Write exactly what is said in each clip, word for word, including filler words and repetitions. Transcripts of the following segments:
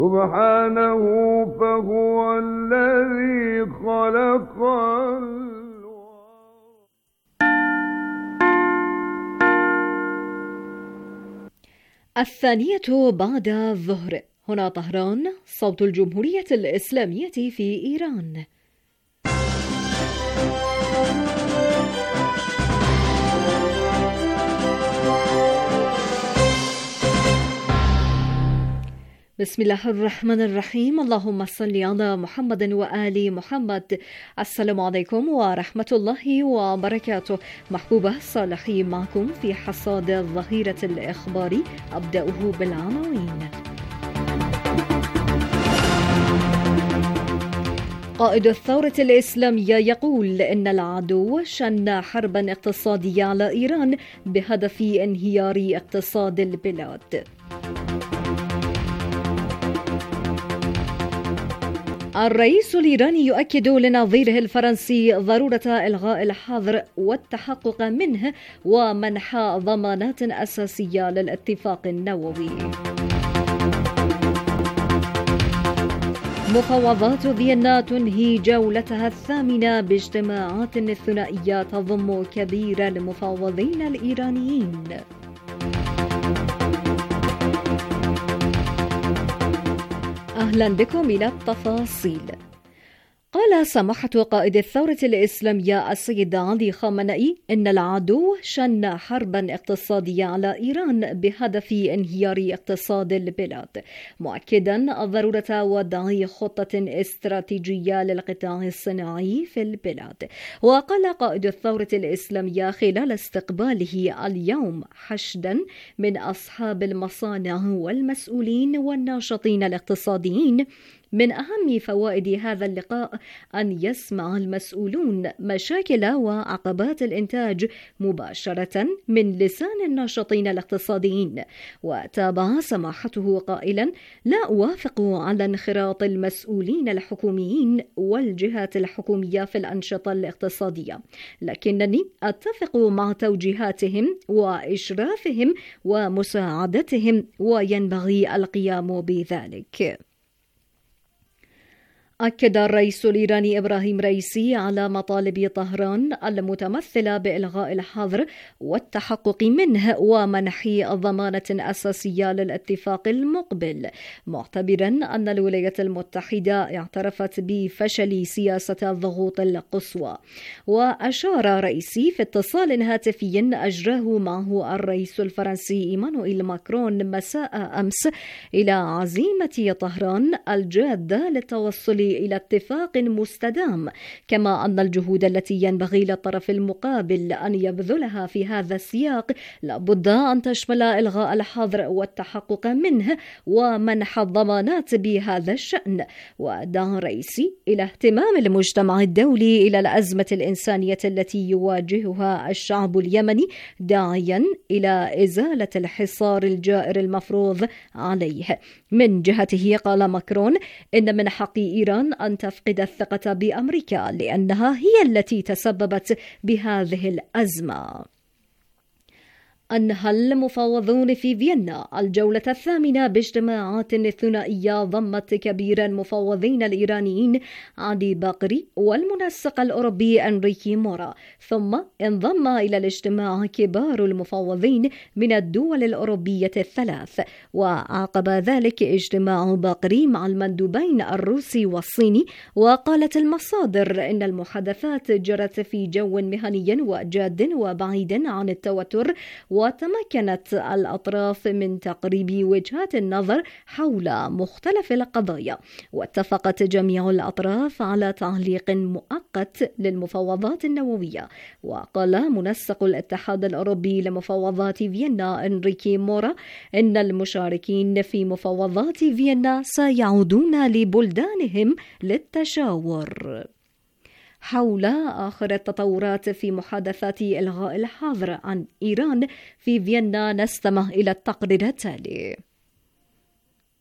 سبحانه فهو الذي خلق الثانية بعد الظهر. هنا طهران، صوت الجمهورية الإسلامية في إيران. بسم الله الرحمن الرحيم. اللهم صل على محمد وآل محمد. السلام عليكم ورحمة الله وبركاته. محبوبة صالحي معكم في حصاد الظهيرة الإخباري. أبدأه بالعناوين. قائد الثورة الإسلامية يقول إن العدو شن حربا اقتصادية على إيران بهدف انهيار اقتصاد البلاد. الرئيس الإيراني يؤكد لنظيره الفرنسي ضرورة إلغاء الحظر والتحقق منه ومنح ضمانات أساسية للاتفاق النووي. مفاوضات فيينا تنهي جولتها الثامنة باجتماعات ثنائية تضم كبير المفاوضين الإيرانيين. أهلا بكم إلى التفاصيل. قال سماحة قائد الثورة الإسلامية السيد علي خامنئي إن العدو شن حربا اقتصادية على إيران بهدف انهيار اقتصاد البلاد، مؤكدا ضرورة وضع خطة استراتيجية للقطاع الصناعي في البلاد. وقال قائد الثورة الإسلامية خلال استقباله اليوم حشدا من أصحاب المصانع والمسؤولين والناشطين الاقتصاديين: من أهم فوائد هذا اللقاء أن يسمع المسؤولون مشاكل وعقبات الإنتاج مباشرة من لسان الناشطين الاقتصاديين. وتابع سماحته قائلا: لا أوافق على انخراط المسؤولين الحكوميين والجهات الحكومية في الأنشطة الاقتصادية، لكنني أتفق مع توجيهاتهم وإشرافهم ومساعدتهم، وينبغي القيام بذلك. أكد الرئيس الإيراني إبراهيم رئيسي على مطالب طهران المتمثلة بإلغاء الحظر والتحقق منه ومنح ضمانة أساسية للاتفاق المقبل، معتبرا أن الولايات المتحدة اعترفت بفشل سياسة الضغوط القصوى. وأشار رئيسي في اتصال هاتفي أجراه معه الرئيس الفرنسي إيمانويل ماكرون مساء أمس إلى عزيمة طهران الجادة للتوصل إلى اتفاق مستدام، كما أن الجهود التي ينبغي للطرف المقابل أن يبذلها في هذا السياق لابد أن تشمل إلغاء الحظر والتحقق منه ومنح الضمانات بهذا الشأن. ودعا رئيسي إلى اهتمام المجتمع الدولي إلى الأزمة الإنسانية التي يواجهها الشعب اليمني، داعيا إلى إزالة الحصار الجائر المفروض عليه. من جهته قال ماكرون إن من حق إيران أن تفقد الثقة بأمريكا لأنها هي التي تسببت بهذه الأزمة. أنهى المفاوضون في فيينا الجولة الثامنة باجتماعات ثنائية ضمت كبير المفاوضين الإيرانيين علي باقري والمنسق الأوروبي أنريكي مورا، ثم انضم إلى الاجتماع كبار المفاوضين من الدول الأوروبية الثلاث. وعقب ذلك اجتماع باقري مع المندوبين الروسي والصيني. وقالت المصادر إن المحادثات جرت في جو مهني وجاد وبعيد عن التوتر، وتمكنت الأطراف من تقريب وجهات النظر حول مختلف القضايا. واتفقت جميع الأطراف على تعليق مؤقت للمفاوضات النووية. وقال منسق الاتحاد الأوروبي لمفاوضات فيينا أنريكي مورا إن المشاركين في مفاوضات فيينا سيعودون لبلدانهم للتشاور. حول آخر التطورات في محادثات إلغاء الحظر عن إيران في فيينا نستمع إلى التقرير التالي.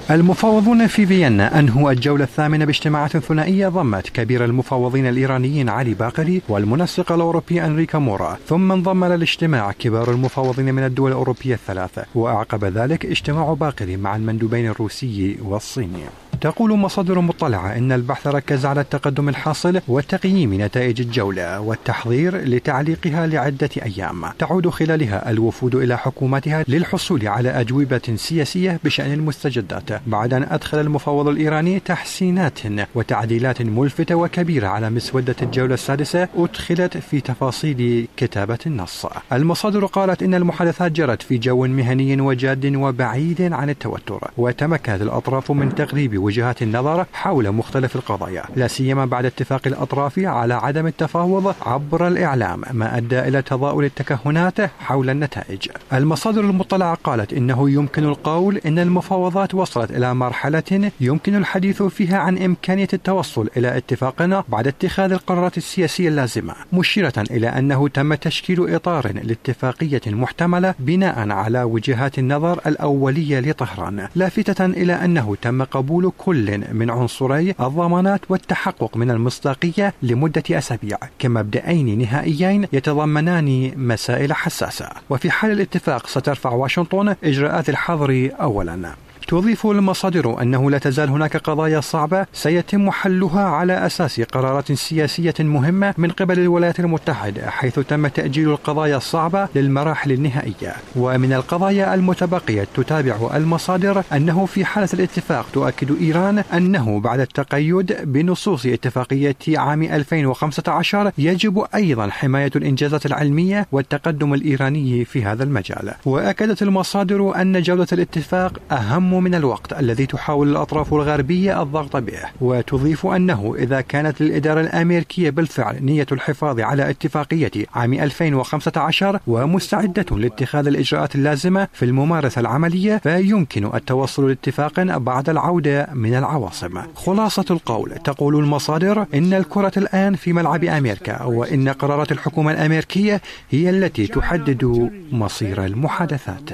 المفاوضون في فيينا أنهوا الجولة الثامنة باجتماعات ثنائية ضمت كبير المفاوضين الإيرانيين علي باقري والمنسق الأوروبي أنريكا مورا، ثم انضم للاجتماع كبار المفاوضين من الدول الأوروبية الثلاثة، وأعقب ذلك اجتماع باقري مع المندوبين الروسي والصيني. تقول مصادر مطلعة إن البحث ركز على التقدم الحاصل وتقييم نتائج الجولة والتحضير لتعليقها لعدة أيام تعود خلالها الوفود إلى حكوماتها للحصول على أجوبة سياسية بشأن المستجدات، بعد أن أدخل المفاوض الإيراني تحسينات وتعديلات ملفتة وكبيرة على مسودة الجولة السادسة أدخلت في تفاصيل كتابة النص. المصادر قالت إن المحادثات جرت في جو مهني وجاد وبعيد عن التوتر، وتمكنت الأطراف من تقريب وجهات النظر حول مختلف القضايا، لا سيما بعد اتفاق الأطراف على عدم التفاوض عبر الإعلام، ما أدى إلى تضاؤل التكهنات حول النتائج. المصادر المطلعة قالت إنه يمكن القول إن المفاوضات وصلت إلى مرحلة يمكن الحديث فيها عن إمكانية التوصل إلى اتفاق بعد اتخاذ القرارات السياسية اللازمة، مشيرة إلى أنه تم تشكيل إطار لاتفاقية محتملة بناء على وجهات النظر الأولية لطهران، لافتة إلى أنه تم قبول كل من عنصري الضمانات والتحقق من المصداقية لمدة أسابيع كمبدأين نهائيين يتضمنان مسائل حساسة. وفي حال الاتفاق سترفع واشنطن إجراءات الحظر أولا. تضيف المصادر أنه لا تزال هناك قضايا صعبة سيتم حلها على أساس قرارات سياسية مهمة من قبل الولايات المتحدة، حيث تم تأجيل القضايا الصعبة للمراحل النهائية. ومن القضايا المتبقية تتابع المصادر أنه في حالة الاتفاق تؤكد إيران أنه بعد التقيد بنصوص اتفاقية عام ألفين وخمسة عشر يجب أيضا حماية الإنجازات العلمية والتقدم الإيراني في هذا المجال. وأكدت المصادر أن جودة الاتفاق أهم من الوقت الذي تحاول الأطراف الغربية الضغط به، وتضيف أنه إذا كانت للإدارة الأمريكية بالفعل نية الحفاظ على اتفاقية عام ألفين وخمسة عشر ومستعدة لاتخاذ الإجراءات اللازمة في الممارسة العملية، فيمكن التوصل لاتفاق بعد العودة من العواصم. خلاصة القول، تقول المصادر إن الكرة الآن في ملعب أمريكا، وإن قرارات الحكومة الأمريكية هي التي تحدد مصير المحادثات.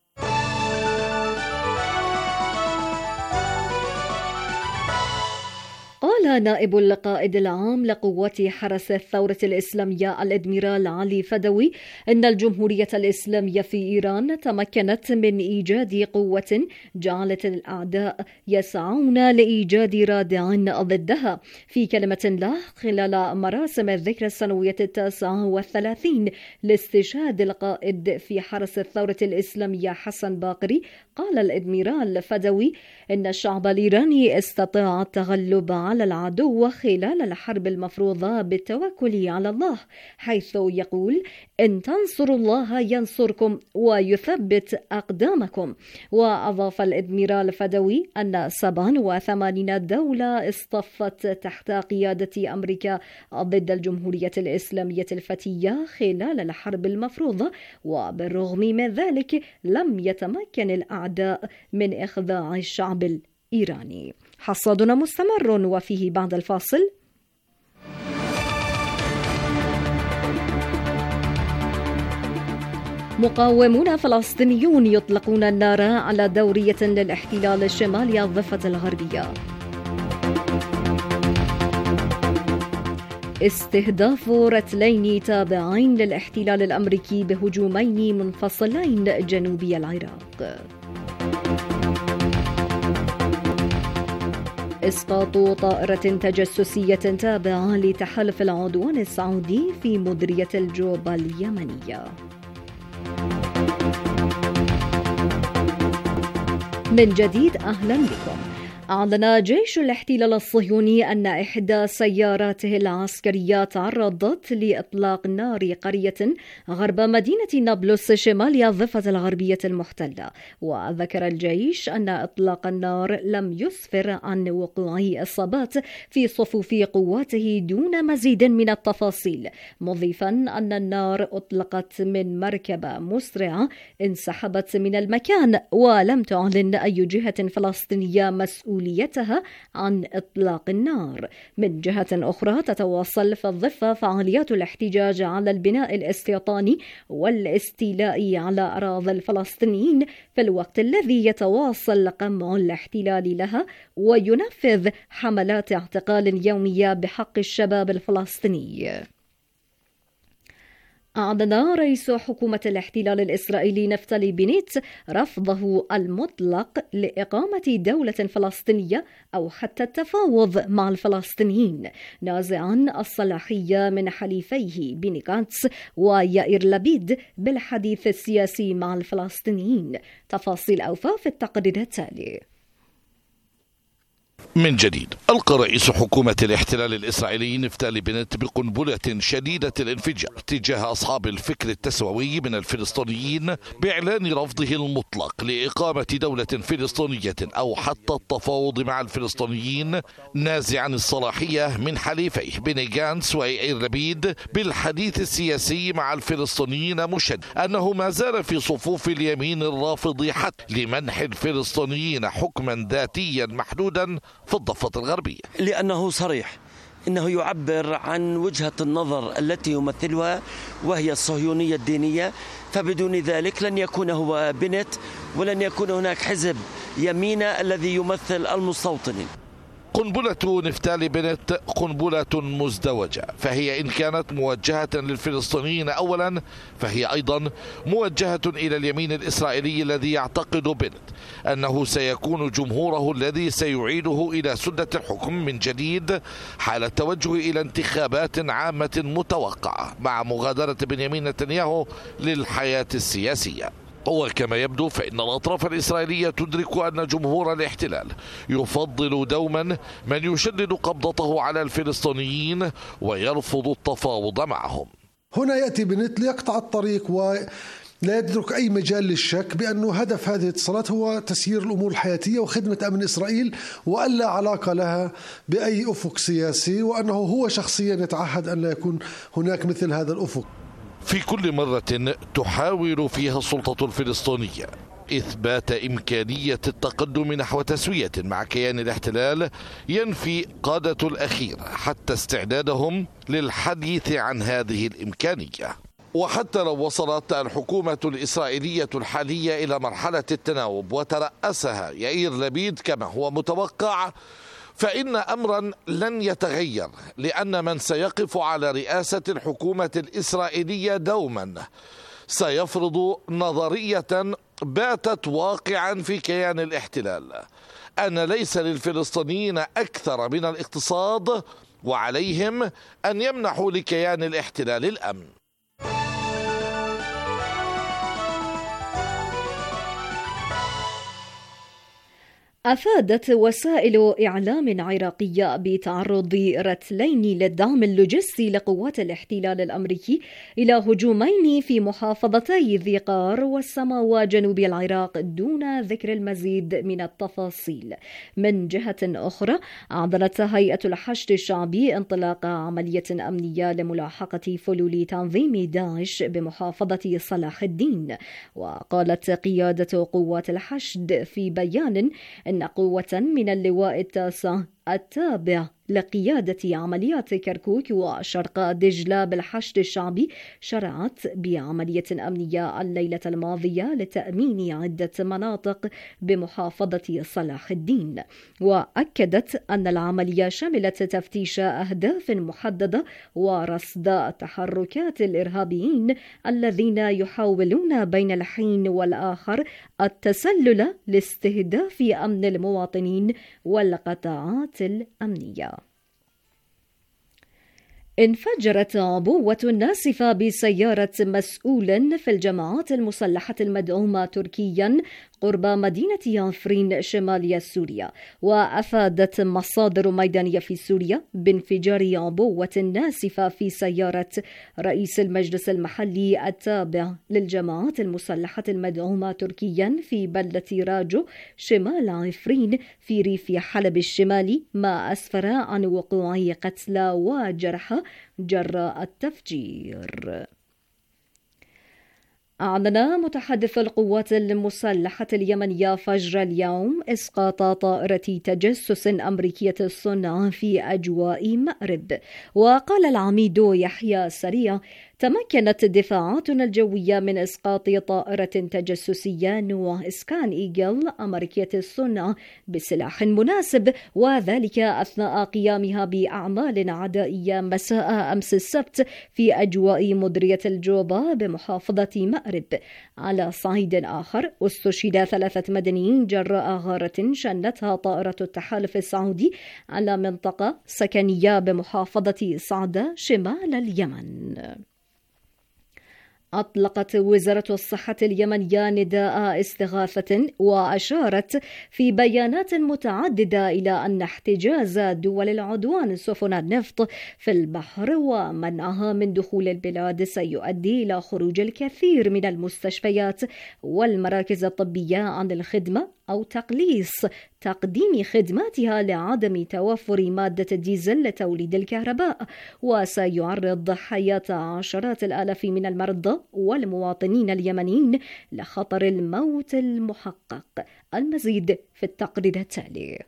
قال نائب القائد العام لقوات حرس الثورة الإسلامية الأدميرال علي فدوي إن الجمهورية الإسلامية في إيران تمكنت من إيجاد قوة جعلت الأعداء يسعون لإيجاد رادع ضدها. في كلمة له خلال مراسم الذكرى السنوية التاسعة والثلاثين لاستشهاد القائد في حرس الثورة الإسلامية حسن باقري، قال الأدميرال فدوي إن الشعب الإيراني استطاع التغلب على العدو خلال الحرب المفروضة بالتوكل على الله، حيث يقول: إن تنصروا الله ينصركم ويثبت أقدامكم. وأضاف الأدميرال فدوي أن سبعة وثمانين دولة اصطفت تحت قيادة أمريكا ضد الجمهورية الإسلامية الفتية خلال الحرب المفروضة، وبالرغم من ذلك لم يتمكن الأعداء من إخضاع الشعب الإيراني. حصادنا مستمر وفيه بعد الفاصل. مقاومون فلسطينيون يطلقون النار على دورية للاحتلال الشمالي الضفة الغربية. استهداف رتلين تابعين للاحتلال الأمريكي بهجومين منفصلين جنوبي العراق. إسقاط طائرة تجسسية تابعة لتحالف العدوان السعودي في مديرية الجوبا اليمنية. من جديد أهلا بكم. أعلن جيش الاحتلال الصهيوني أن إحدى سياراته العسكرية تعرضت لإطلاق نار قرية غرب مدينة نابلس شمال الضفة الغربية المحتلة. وذكر الجيش أن إطلاق النار لم يسفر عن وقوع إصابات في صفوف قواته دون مزيد من التفاصيل، مضيفا أن النار أطلقت من مركبة مسرعة انسحبت من المكان، ولم تعلن أي جهة فلسطينية مسؤولة مسؤوليتها عن إطلاق النار. من جهة أخرى تتواصل في الضفة فعاليات الاحتجاج على البناء الاستيطاني والاستيلاء على أراضي الفلسطينيين في الوقت الذي يتواصل قمع الاحتلال لها وينفذ حملات اعتقال يومية بحق الشباب الفلسطيني. أعلن رئيس حكومة الاحتلال الإسرائيلي نفتالي بنيت رفضه المطلق لإقامة دولة فلسطينية أو حتى التفاوض مع الفلسطينيين، نازعا الصلاحية من حليفيه بني غانتس ويائير لبيد بالحديث السياسي مع الفلسطينيين. تفاصيل أوفى في التقرير التالي. من جديد، ألقى رئيس حكومة الاحتلال الإسرائيلي نفتالي بنت بقنبلة شديدة الانفجار تجاه أصحاب الفكر التسووي من الفلسطينيين بإعلان رفضه المطلق لإقامة دولة فلسطينية أو حتى التفاوض مع الفلسطينيين، نازعا الصلاحية من حليفيه بني غانتس ويائير لبيد بالحديث السياسي مع الفلسطينيين، مشد أنه ما زال في صفوف اليمين الرافض حتى لمنح الفلسطينيين حكما ذاتيا محدودا في الضفة الغربية، لأنه صريح إنه يعبر عن وجهة النظر التي يمثلها وهي الصهيونية الدينية، فبدون ذلك لن يكون هو بنت ولن يكون هناك حزب يمين الذي يمثل المستوطنين. قنبلة نفتالي بنت قنبلة مزدوجة، فهي إن كانت موجهة للفلسطينيين أولا فهي أيضا موجهة إلى اليمين الإسرائيلي الذي يعتقد بنت أنه سيكون جمهوره الذي سيعيده إلى سدة الحكم من جديد حال التوجه إلى انتخابات عامة متوقعة مع مغادرة بنيامين نتنياهو للحياة السياسية. وكما يبدو فإن الأطراف الإسرائيلية تدرك أن جمهور الاحتلال يفضل دوما من يشدد قبضته على الفلسطينيين ويرفض التفاوض معهم. هنا يأتي بنت ليقطع الطريق ولا يترك أي مجال للشك بأنه هدف هذه الاتصالات هو تسيير الأمور الحياتية وخدمة أمن إسرائيل، وألا علاقة لها بأي أفق سياسي، وأنه هو شخصيا يتعهد أن لا يكون هناك مثل هذا الأفق. في كل مرة تحاول فيها السلطة الفلسطينية إثبات إمكانية التقدم نحو تسوية مع كيان الاحتلال، ينفي قادة الأخير حتى استعدادهم للحديث عن هذه الإمكانية. وحتى لو وصلت الحكومة الإسرائيلية الحالية إلى مرحلة التناوب وترأسها يائير لبيد كما هو متوقع، فإن أمرا لن يتغير، لأن من سيقف على رئاسة الحكومة الإسرائيلية دوما سيفرض نظرية باتت واقعا في كيان الاحتلال، أن ليس للفلسطينيين أكثر من الاقتصاد وعليهم أن يمنحوا لكيان الاحتلال الأمن. أفادت وسائل إعلام عراقية بتعرض رتلين للدعم اللوجستي لقوات الاحتلال الأمريكي إلى هجومين في محافظتي ذي قار والسماوة جنوب العراق دون ذكر المزيد من التفاصيل. من جهة أخرى، أعلنت هيئة الحشد الشعبي انطلاق عملية أمنية لملاحقة فلول تنظيم داعش بمحافظة صلاح الدين. وقالت قيادة قوات الحشد في بيان إن قوة من اللواء التاسع التابع لقيادة عمليات كركوك وشرق دجلة بالحشد الشعبي شرعت بعملية أمنية الليلة الماضية لتأمين عدة مناطق بمحافظة صلاح الدين. وأكدت أن العملية شملت تفتيش أهداف محددة ورصد تحركات الإرهابيين الذين يحاولون بين الحين والآخر التسلل لاستهداف أمن المواطنين والقطاعات الأمنية. انفجرت عبوة ناسفة بسيارة مسؤول في الجماعات المسلحة المدعومة تركيا قرب مدينة عفرين شمالية سوريا. وأفادت مصادر ميدانية في سوريا بانفجار عبوة ناسفة في سيارة رئيس المجلس المحلي التابع للجماعات المسلحة المدعومة تركيا في بلدة راجو شمال عفرين في ريف حلب الشمالي، ما أسفر عن وقوع قتلى وجرحى جراء التفجير. أعلن متحدث القوات المسلحة اليمنية فجر اليوم إسقاط طائرة تجسس أمريكية الصنع في أجواء مأرب. وقال العميد يحيى سريع: تمكنت دفاعاتنا الجوية من إسقاط طائرة تجسسية نوع إسكان إيجل أمريكية الصنع بسلاح مناسب، وذلك أثناء قيامها بأعمال عدائية مساء أمس السبت في أجواء مديرية الجوبة بمحافظة مأرب. على صعيد آخر، استشهد ثلاثة مدنيين جراء غارة شنتها طائرة التحالف السعودي على منطقة سكنية بمحافظة صعدة شمال اليمن. أطلقت وزارة الصحة اليمنية نداء استغاثة، وأشارت في بيانات متعددة إلى أن احتجاز دول العدوان سفن النفط في البحر ومنعها من دخول البلاد سيؤدي إلى خروج الكثير من المستشفيات والمراكز الطبية عن الخدمة أو تقليص تقديم خدماتها لعدم توفر مادة الديزل لتوليد الكهرباء، وسيعرض حياة عشرات الآلاف من المرضى والمواطنين اليمنيين لخطر الموت المحقق. المزيد في التقرير التالي.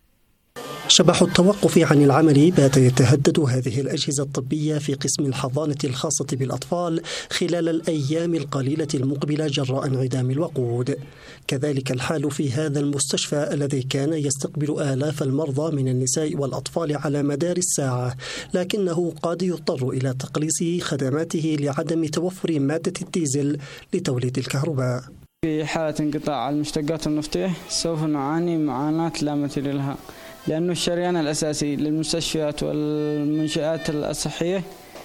شبح التوقف عن العمل بات يتهدد هذه الأجهزة الطبية في قسم الحضانة الخاصة بالأطفال خلال الأيام القليلة المقبلة جراء انعدام الوقود. كذلك الحال في هذا المستشفى الذي كان يستقبل آلاف المرضى من النساء والأطفال على مدار الساعة، لكنه قد يضطر إلى تقليص خدماته لعدم توفر مادة الديزل لتوليد الكهرباء. في حالة انقطاع المشتقات النفطية سوف نعاني معاناة لا مثيل لها، لأن الشريان الأساسي للمستشفيات والمنشآت الصحية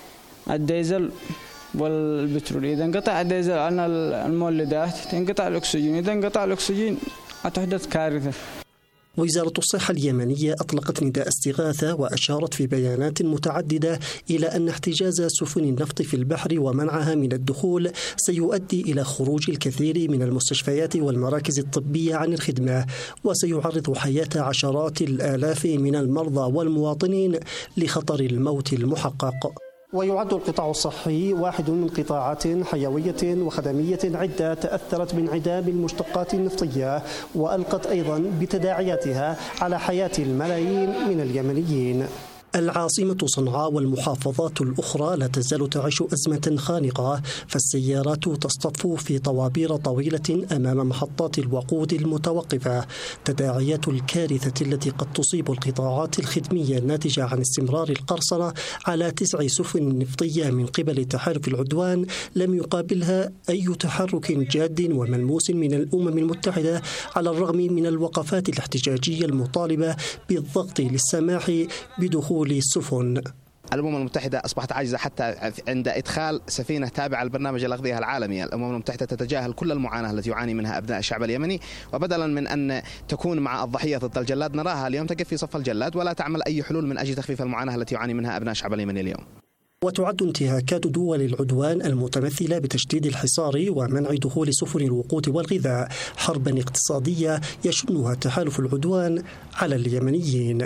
الديزل والبترول. إذا انقطع الديزل عن المولدات تنقطع الأكسجين، إذا انقطع الأكسجين هتحدث كارثة. وزارة الصحة اليمنية أطلقت نداء استغاثة، وأشارت في بيانات متعددة إلى أن احتجاز سفن النفط في البحر ومنعها من الدخول سيؤدي إلى خروج الكثير من المستشفيات والمراكز الطبية عن الخدمة، وسيعرض حياة عشرات الآلاف من المرضى والمواطنين لخطر الموت المحقق. ويعد القطاع الصحي واحد من قطاعات حيوية وخدمية عدة تأثرت بانعدام المشتقات النفطية، وألقت أيضا بتداعياتها على حياة الملايين من اليمنيين. العاصمة صنعاء والمحافظات الأخرى لا تزال تعيش أزمة خانقة، فالسيارات تصطف في طوابير طويلة أمام محطات الوقود المتوقفة. تداعيات الكارثة التي قد تصيب القطاعات الخدمية الناتجة عن استمرار القرصنة على تسع سفن نفطية من قبل تحالف العدوان لم يقابلها أي تحرك جاد وملموس من الأمم المتحدة، على الرغم من الوقفات الاحتجاجية المطالبة بالضغط للسماح بدخول السفن. الأمم المتحدة أصبحت عاجزة حتى عند إدخال سفينة تابعة لبرنامج الأغذية العالمي. الأمم المتحدة تتجاهل كل المعاناة التي يعاني منها أبناء الشعب اليمني، وبدلا من أن تكون مع الضحية ضد الجلاد نراها اليوم تقف في صف الجلاد ولا تعمل أي حلول من أجل تخفيف المعاناة التي يعاني منها أبناء الشعب اليمني اليوم. وتعد انتهاكات دول العدوان المتمثلة بتشديد الحصار ومنع دخول سفن الوقود والغذاء حربا اقتصادية يشنها تحالف العدوان على اليمنيين.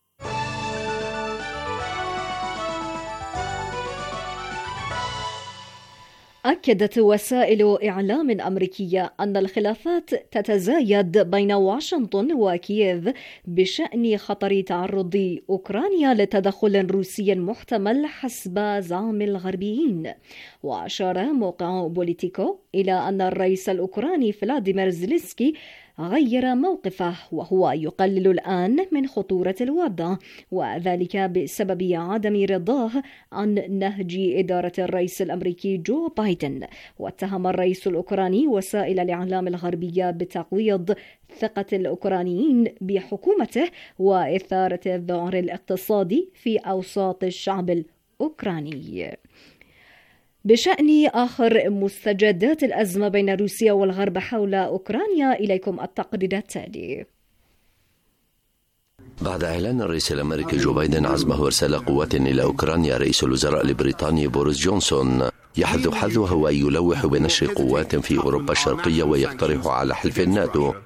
أكدت وسائل إعلام أمريكية أن الخلافات تتزايد بين واشنطن وكييف بشأن خطر تعرض أوكرانيا لتدخل روسي محتمل حسب زعم الغربيين. وأشار موقع بوليتيكو إلى أن الرئيس الأوكراني فلاديمير زيلينسكي غير موقفه، وهو يقلل الآن من خطورة الوضع، وذلك بسبب عدم رضاه عن نهج إدارة الرئيس الأمريكي جو بايدن. واتهم الرئيس الأوكراني وسائل الإعلام الغربية بتقويض ثقة الأوكرانيين بحكومته وإثارة الذعر الاقتصادي في أوساط الشعب الأوكراني. بشأن آخر مستجدات الأزمة بين روسيا والغرب حول أوكرانيا، إليكم التقرير التالي. بعد إعلان الرئيس الأمريكي جو بايدن عزمه إرسال قوات إلى أوكرانيا، رئيس الوزراء البريطاني بوريس جونسون يحث حذوه ويلوح بنشر قوات في أوروبا الشرقية ويقترح على حلف الناتو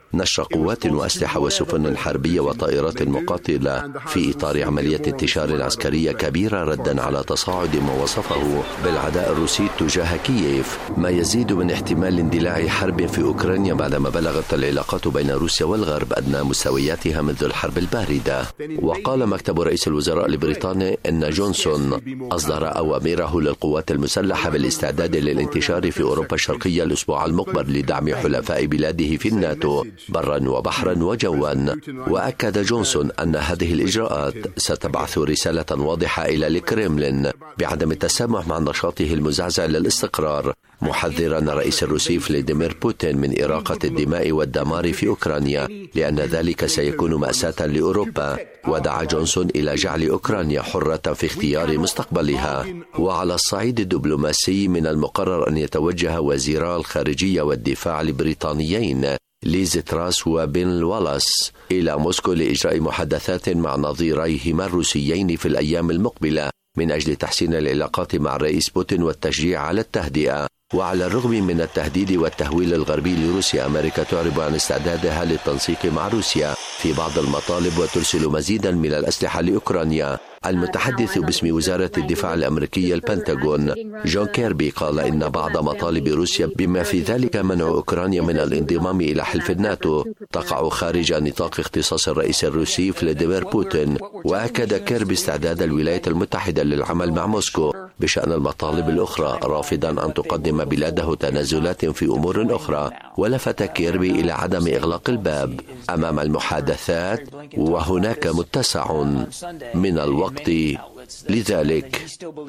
نشر قوات وأسلحة وسفن حربية وطائرات مقاتلة في إطار عملية انتشار عسكرية كبيرة ردا على تصاعد ما وصفه بالعداء الروسي تجاه كييف، ما يزيد من احتمال اندلاع حرب في أوكرانيا بعدما بلغت العلاقات بين روسيا والغرب أدنى مستوياتها منذ الحرب الباردة. وقال مكتب رئيس الوزراء البريطاني أن جونسون أصدر أوامره للقوات المسلحة بالاستعداد للانتشار في أوروبا الشرقية الأسبوع المقبل لدعم حلفاء بلاده في الناتو برا وبحرا وجوا. وأكد جونسون أن هذه الإجراءات ستبعث رسالة واضحة إلى الكريملين بعدم التسامح مع نشاطه المزعزع للاستقرار، محذرا الرئيس الروسي فلاديمير بوتين من إراقة الدماء والدمار في أوكرانيا لأن ذلك سيكون مأساة لأوروبا. ودعا جونسون إلى جعل أوكرانيا حرة في اختيار مستقبلها. وعلى الصعيد الدبلوماسي من المقرر أن يتوجه وزيرا الخارجية والدفاع البريطانيين ليز تراس وبن والاس إلى موسكو لإجراء محادثات مع نظيريهما الروسيين في الأيام المقبلة من أجل تحسين العلاقات مع الرئيس بوتين والتشجيع على التهدئة. وعلى الرغم من التهديد والتهويل الغربي لروسيا، أمريكا تعرب عن استعدادها للتنسيق مع روسيا في بعض المطالب وترسل مزيدا من الأسلحة لأوكرانيا. المتحدث باسم وزارة الدفاع الأمريكية البنتاغون جون كيربي قال إن بعض مطالب روسيا بما في ذلك منع أوكرانيا من الانضمام إلى حلف الناتو تقع خارج نطاق اختصاص الرئيس الروسي فلاديمير بوتين. وأكد كيربي استعداد الولايات المتحدة للعمل مع موسكو بشأن المطالب الأخرى، رافضا أن تقدم بلاده تنازلات في أمور أخرى. ولفت كيربي إلى عدم إغلاق الباب أمام المحادثات وهناك متسع من الوقت لذلك.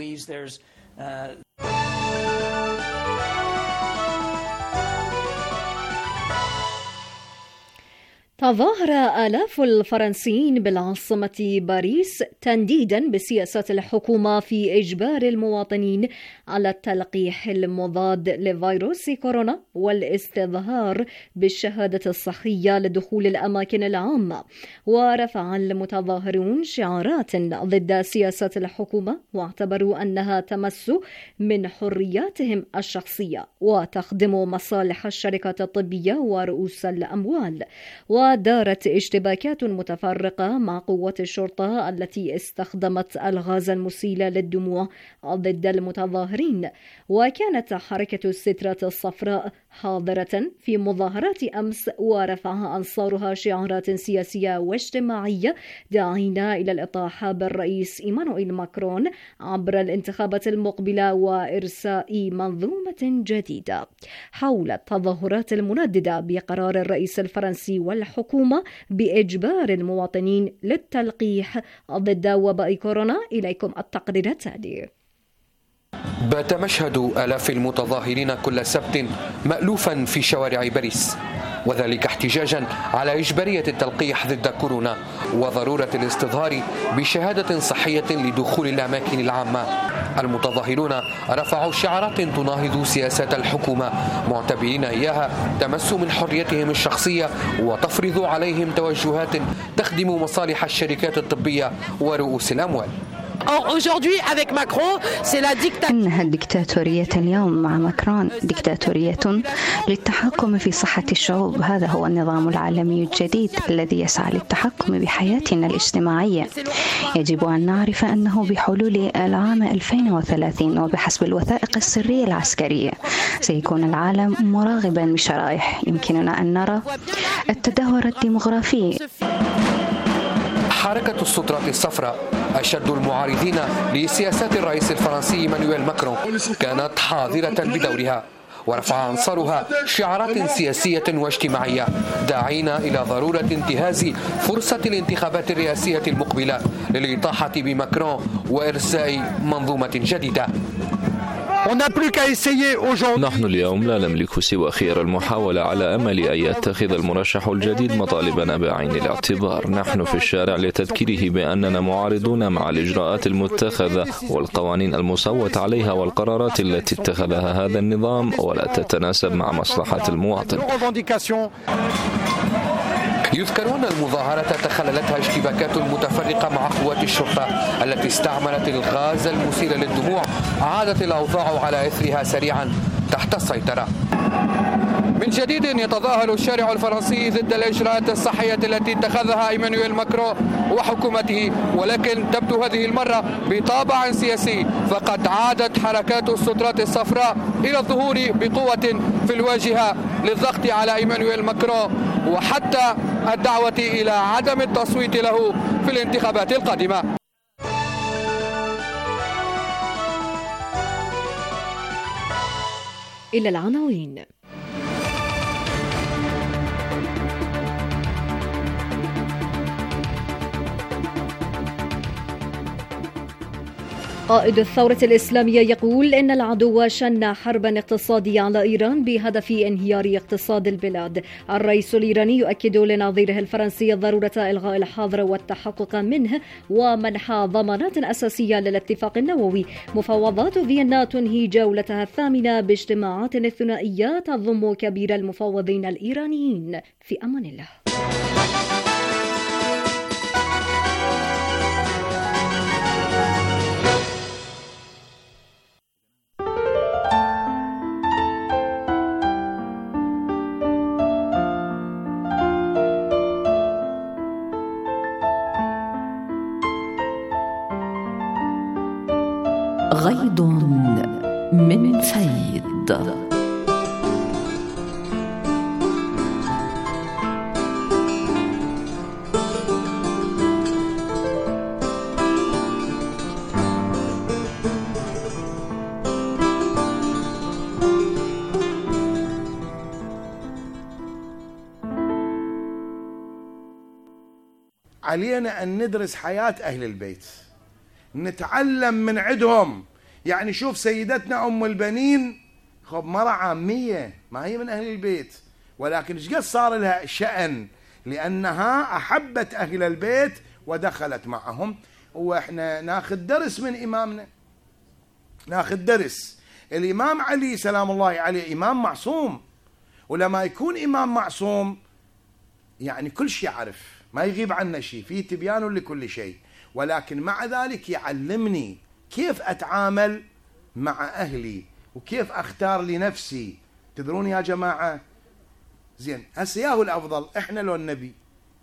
تظاهر آلاف الفرنسيين بالعاصمة باريس تنديدا بسياسات الحكومة في إجبار المواطنين على التلقيح المضاد لفيروس كورونا والاستظهار بالشهادة الصحية لدخول الأماكن العامة. ورفع المتظاهرون شعارات ضد سياسات الحكومة واعتبروا أنها تمس من حرياتهم الشخصية وتخدم مصالح الشركات الطبية ورؤوس الأموال. ودارت اشتباكات متفرقة مع قوات الشرطة التي استخدمت الغاز المسيل للدموع ضد المتظاهرين. وكانت حركة السترة الصفراء حاضرة في مظاهرات أمس، ورفع أنصارها شعارات سياسية واجتماعية داعين إلى الإطاحة بالرئيس إيمانويل ماكرون عبر الانتخابات المقبلة وإرساء منظومة جديدة. حول التظاهرات المنددة بقرار الرئيس الفرنسي والحكومة بإجبار المواطنين للتلقيح ضد وباء كورونا، إليكم التقرير التالي. بات مشهد آلاف المتظاهرين كل سبت مألوفا في شوارع باريس، وذلك احتجاجا على إجبارية التلقيح ضد كورونا وضرورة الاستظهار بشهادة صحية لدخول الأماكن العامة. المتظاهرون رفعوا شعارات تناهض سياسات الحكومة معتبرين إياها تمس من حريتهم الشخصية وتفرض عليهم توجهات تخدم مصالح الشركات الطبية ورؤوس الأموال. إنها الدكتاتورية اليوم مع ماكرون دكتاتورية للتحكم في صحة الشعوب. هذا هو النظام العالمي الجديد الذي يسعى للتحكم بحياتنا الاجتماعية. يجب أن نعرف أنه بحلول العام ألفين وثلاثين وبحسب الوثائق السرية العسكرية سيكون العالم مراغبا بشرائح. يمكننا أن نرى التدهور الديمغرافي. حركة السترة الصفراء أشد المعارضين لسياسات الرئيس الفرنسي إيمانويل ماكرون كانت حاضرة بدورها، ورفع أنصارها شعارات سياسية واجتماعية داعين إلى ضرورة انتهاز فرصة الانتخابات الرئاسية المقبلة للإطاحة بماكرون وإرساء منظومة جديدة. نحن اليوم لا نملك سوى خيار المحاولة على أمل أن يتخذ المرشح الجديد مطالبنا بعين الاعتبار. نحن في الشارع لتذكيره بأننا معارضون مع الإجراءات المتخذة والقوانين المصوت عليها والقرارات التي اتخذها هذا النظام ولا تتناسب مع مصلحة المواطن. يذكر أن المظاهرة تخللتها اشتباكات متفرقة مع قوات الشرطة التي استعملت الغاز المسيل للدموع. عادت الأوضاع على إثرها سريعا تحت السيطرة. من جديد يتظاهر الشارع الفرنسي ضد الإجراءات الصحية التي اتخذها إيمانويل ماكرون وحكومته، ولكن تبدو هذه المرة بطابع سياسي، فقد عادت حركات السترات الصفراء إلى الظهور بقوة في الواجهة للضغط على إيمانويل ماكرون وحتى الدعوة إلى عدم التصويت له في الانتخابات القادمة. إلى العناوين. قائد الثورة الإسلامية يقول إن العدو شن حربا اقتصادية على إيران بهدف انهيار اقتصاد البلاد. الرئيس الإيراني يؤكد لنظيره الفرنسي ضرورة إلغاء الحظر والتحقق منه ومنح ضمانات أساسية للاتفاق النووي. مفاوضات فيينا تنهي جولتها الثامنة باجتماعات ثنائية تضم كبير المفوضين الإيرانيين. في أمان الله. غيض من فيض. علينا أن ندرس حياة أهل البيت، نتعلم من عندهم. يعني شوف سيدتنا أم البنين، خب مرة عامية ما هي من أهل البيت، ولكن ايش قد صار لها شأن لأنها أحبت أهل البيت ودخلت معهم. وإحنا ناخذ درس من إمامنا، ناخذ درس. الإمام علي سلام الله عليه إمام معصوم، ولما يكون إمام معصوم يعني كل شيء يعرف، ما يغيب عنه شيء، فيه تبيان لكل شيء، ولكن مع ذلك يعلمني كيف أتعامل مع أهلي وكيف أختار لنفسي. تدرون يا جماعة زين هسه ياهو الأفضل إحنا لو النبي،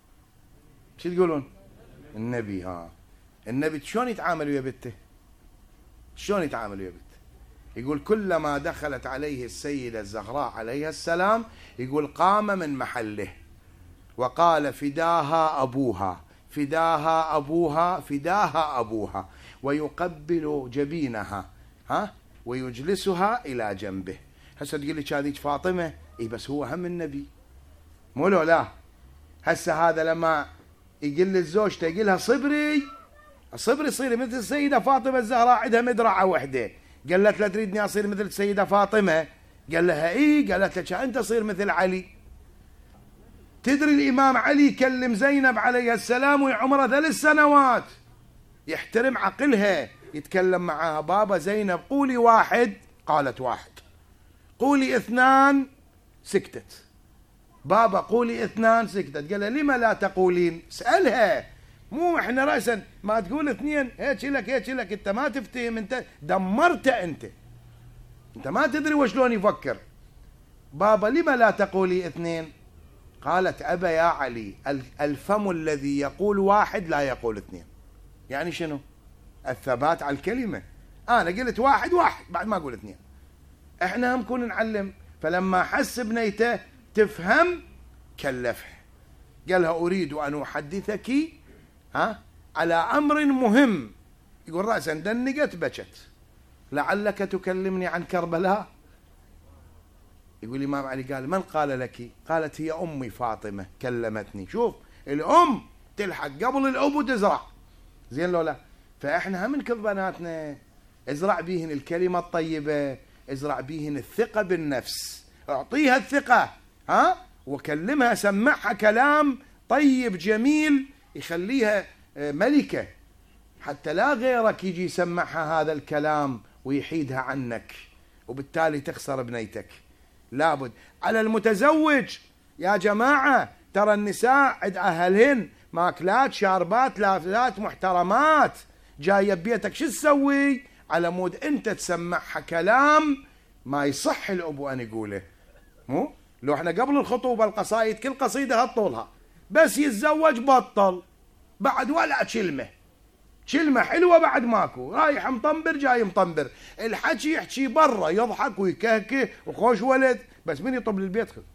شو تقولون؟ النبي ها النبي شلون يتعامل ويا بنته؟ شلون يتعامل ويا بنته؟ يقول كلما دخلت عليه السيدة الزهراء عليها السلام يقول قام من محله وقال فداها أبوها فداها أبوها فداها أبوها، ويقبل جبينها ها ويجلسها إلى جنبه. هسه تقول لي هذيك فاطمة، إي بس هو هم النبي مو لو لا. هسه هذا لما يقول لزوجته يقول لها صبري صبري صيري مثل السيدة فاطمة الزهراء، عندها مدرعة وحدة، قالت لا تريدني أصير مثل السيدة فاطمة؟ قال لها إي، قالت لك أنت صير مثل علي. تدري الإمام علي يكلم زينب عليه السلام وعمره ثلاث سنوات، يحترم عقلها، يتكلم معها بابا زينب قولي واحد، قالت واحد، قولي اثنان، سكتت، بابا قولي اثنان، سكتت. قال لها لما لا تقولين؟ اسألها، مو احنا رأسا ما تقول اثنين هيك لك هيك لك، انت ما تفتهم، انت دمرت، انت انت ما تدري وشلون يفكر. بابا لما لا تقولي اثنين؟ قالت أبا يا علي الفم الذي يقول واحد لا يقول اثنين. يعني شنو؟ الثبات على الكلمة. أنا قلت واحد واحد بعد ما أقول اثنين. إحنا هم نكون نعلم. فلما حس بنيته تفهم كلفها، قالها أريد أن أحدثك ها على أمر مهم. يقول رأسا دنقت بكت، لعلك تكلمني عن كربلاء. يقول الإمام علي قال من قال لك؟ قالت هي أمي فاطمة كلمتني. شوف الأم تلحق قبل الأب وتزرع، زين لو لا؟ فإحنا هم نكذ بناتنا، ازرع بيهن الكلمة الطيبة، ازرع بيهن الثقة بالنفس، اعطيها الثقة ها وكلمها، سمعها كلام طيب جميل يخليها ملكة، حتى لا غيرك يجي يسمعها هذا الكلام ويحيدها عنك، وبالتالي تخسر بنيتك. لابد على المتزوج يا جماعة، ترى النساء عند أهلهن ماكلات شاربات لافلات محترمات، جاية ببيتك شو تسوي؟ على مود أنت تسمعها كلام ما يصح الأبو أن يقوله، مو لو احنا قبل الخطوبة القصايد كل قصيدة هالطولها، بس يتزوج بطل بعد ولا كلمة، كلمة حلوة بعد ماكو، رايح مطنبر جاي مطنبر، الحكي يحكي برا يضحك ويكهكه وخوش ولد، بس من يطب للبيت خذ.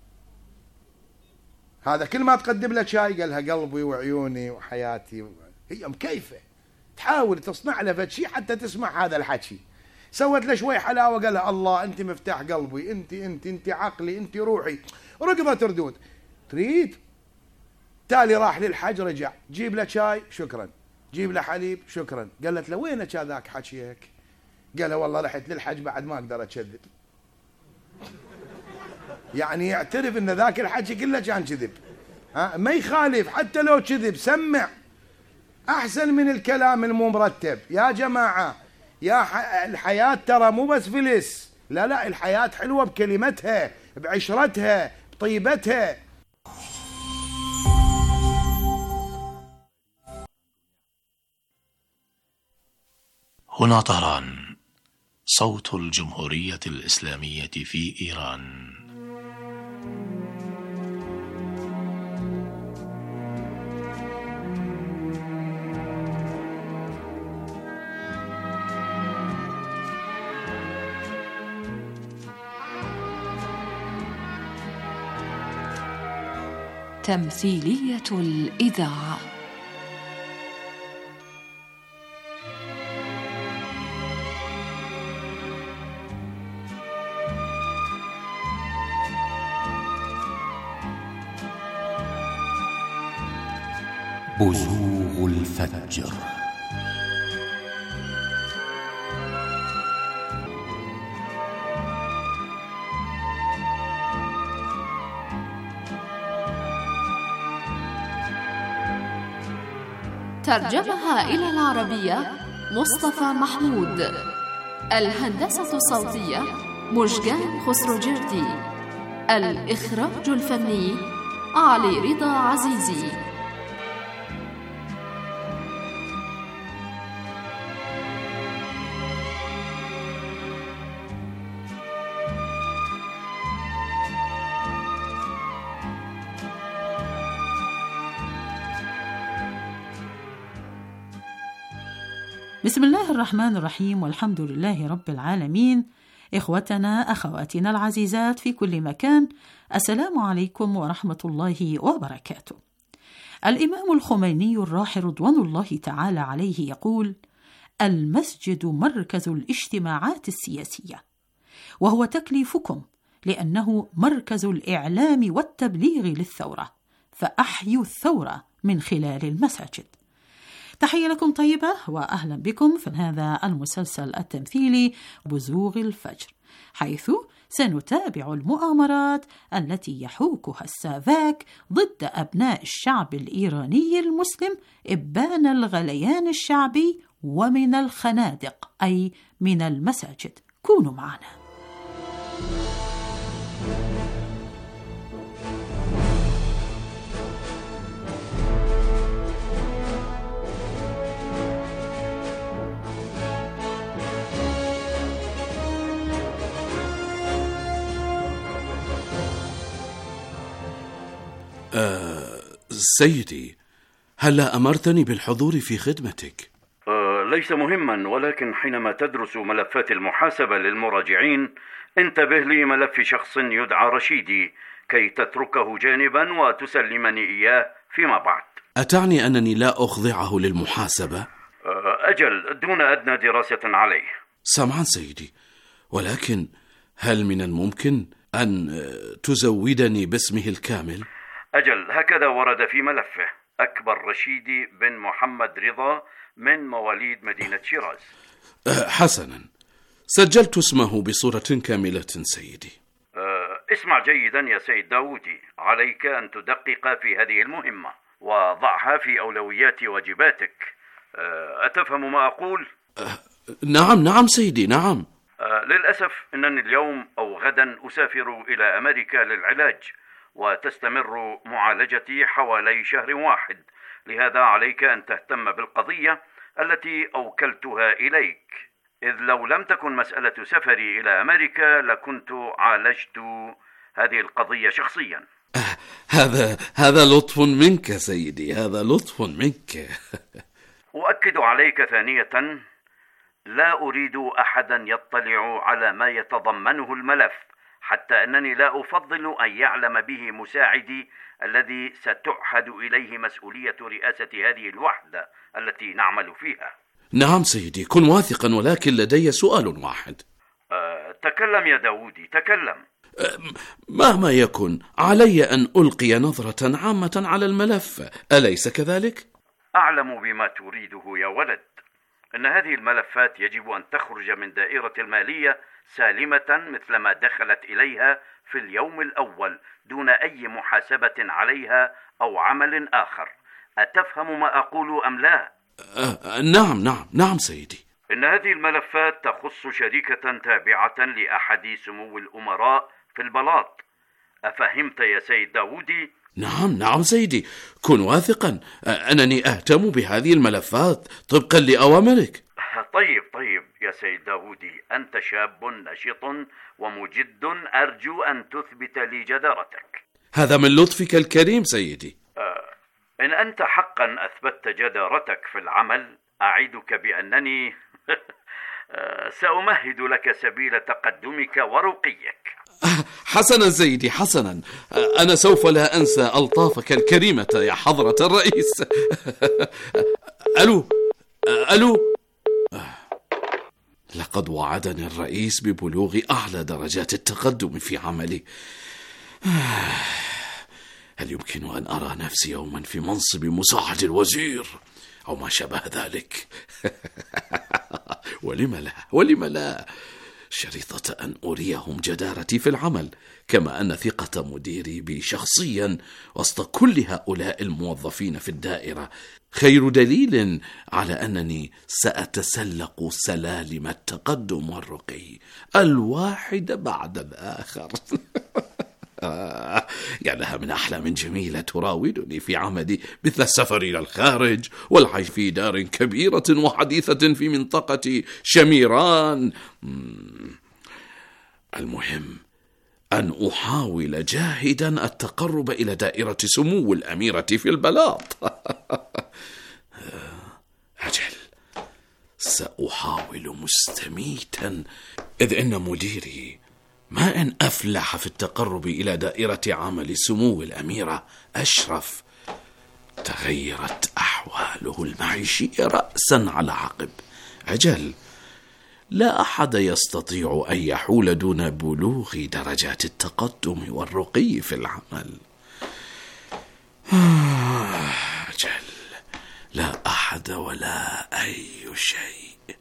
هذا كل ما تقدم له شاي قالها قلبي وعيوني وحياتي، هي مكيفة تحاول تصنع له فد شيء حتى تسمع هذا الحكي. سوت له شوي حلاوة قالها الله أنت مفتاح قلبي، أنت أنت أنت عقلي، أنت روحي، ركضت ردود. تريد تالي راح للحج رجع، جيب له شاي شكرا، جيب له حليب شكرا. قالت له وينك هذاك حكيك؟ قالها والله رحت للحج بعد ما أقدر أكذب. يعني يعترف ان ذاك الحكي كله كان كذب، ها ما يخالف حتى لو كذب، سمع احسن من الكلام المو مرتب. يا جماعه يا الحياه ترى مو بس فلس، لا لا الحياه حلوه بكلمتها، بعشرتها، بطيبتها. هنا طهران، صوت الجمهورية الإسلامية في إيران. تمثيلية الإذاعة. بزوغ الفجر. ترجمها إلى العربية مصطفى محمود. الهندسة الصوتية مشجان خسروجردي. الإخراج الفني علي رضا عزيزي. بسم الله الرحمن الرحيم، والحمد لله رب العالمين. إخوتنا أخواتنا العزيزات في كل مكان، السلام عليكم ورحمة الله وبركاته. الإمام الخميني الراحل رضوان الله تعالى عليه يقول: المسجد مركز الاجتماعات السياسية، وهو تكليفكم لأنه مركز الإعلام والتبليغ للثورة، فأحيوا الثورة من خلال المساجد. تحية لكم طيبة وأهلا بكم في هذا المسلسل التمثيلي بزوغ الفجر، حيث سنتابع المؤامرات التي يحوكها السافاك ضد أبناء الشعب الإيراني المسلم إبان الغليان الشعبي ومن الخنادق، أي من المساجد. كونوا معنا. أه سيدي، هلا أمرتني بالحضور في خدمتك؟ أه ليس مهما، ولكن حينما تدرس ملفات المحاسبة للمراجعين انتبه لملف شخص يدعى رشيدي كي تتركه جانبا وتسلمني إياه فيما بعد. أتعني أنني لا أخضعه للمحاسبة؟ أه أجل، دون أدنى دراسة عليه. سامعا سيدي، ولكن هل من الممكن أن تزودني باسمه الكامل؟ أجل، هكذا ورد في ملفه: أكبر رشيدي بن محمد رضا من مواليد مدينة شيراز. أه حسنا، سجلت اسمه بصورة كاملة سيدي. أه اسمع جيدا يا سيد داوودي، عليك أن تدقق في هذه المهمة وضعها في أولويات واجباتك. أه أتفهم ما أقول؟ أه نعم نعم سيدي، نعم. أه للأسف أنني اليوم أو غدا أسافر إلى أمريكا للعلاج، وتستمر معالجتي حوالي شهر واحد، لهذا عليك أن تهتم بالقضية التي أوكلتها إليك، إذ لو لم تكن مسألة سفري إلى أمريكا لكنت عالجت هذه القضية شخصيا. آه هذا هذا لطف منك سيدي، هذا لطف منك. أؤكد عليك ثانية، لا أريد أحدا يطلع على ما يتضمنه الملف، حتى أنني لا أفضل أن يعلم به مساعدي الذي ستعهد إليه مسؤولية رئاسة هذه الوحدة التي نعمل فيها. نعم سيدي، كن واثقا، ولكن لدي سؤال واحد. أه تكلم يا داودي، تكلم. أه مهما يكن علي أن ألقي نظرة عامة على الملف، أليس كذلك؟ أعلم بما تريده يا ولد. إن هذه الملفات يجب أن تخرج من دائرة المالية سالمة مثلما دخلت إليها في اليوم الأول، دون أي محاسبة عليها أو عمل آخر. أتفهم ما أقول أم لا؟ أه نعم نعم نعم سيدي. إن هذه الملفات تخص شركة تابعة لأحد سمو الأمراء في البلاط. أفهمت يا سيد داودي؟ نعم نعم سيدي، كن واثقا أنني أهتم بهذه الملفات طبقا لأوامرك. طيب طيب يا سيد داودي، أنت شاب نشط ومجد، أرجو أن تثبت لي جدارتك. هذا من لطفك الكريم سيدي. آه إن أنت حقا أثبتت جدارتك في العمل، أعدك بأنني سأمهد لك سبيل تقدمك ورقيك. حسنا سيدي، حسنا. أنا سوف لا أنسى ألطافك الكريمة يا حضرة الرئيس. ألو ألو لقد وعدني الرئيس ببلوغ أعلى درجات التقدم في عملي. هل يمكن أن أرى نفسي يوما في منصب مساعد الوزير أو ما شابه ذلك؟ ولم لا ولم لا، شريطة أن أريهم جدارتي في العمل، كما أن ثقة مديري بي شخصيا وسط كل هؤلاء الموظفين في الدائرة خير دليل على أنني سأتسلق سلالم التقدم والرقي الواحد بعد الآخر. آه يا لها من أحلام جميلة تراودني في عملي، مثل السفر إلى الخارج والعيش في دار كبيرة وحديثة في منطقة شميران. المهم أن أحاول جاهدا التقرب إلى دائرة سمو الأميرة في البلاط. أجل، سأحاول مستميتا، إذ إن مديري ما إن أفلح في التقرب إلى دائرة عمل سمو الأميرة أشرف تغيرت أحواله المعيشية رأسا على عقب. أجل، لا أحد يستطيع أن يحول دون بلوغ درجات التقدم والرقي في العمل. أجل، لا أحد ولا أي شيء.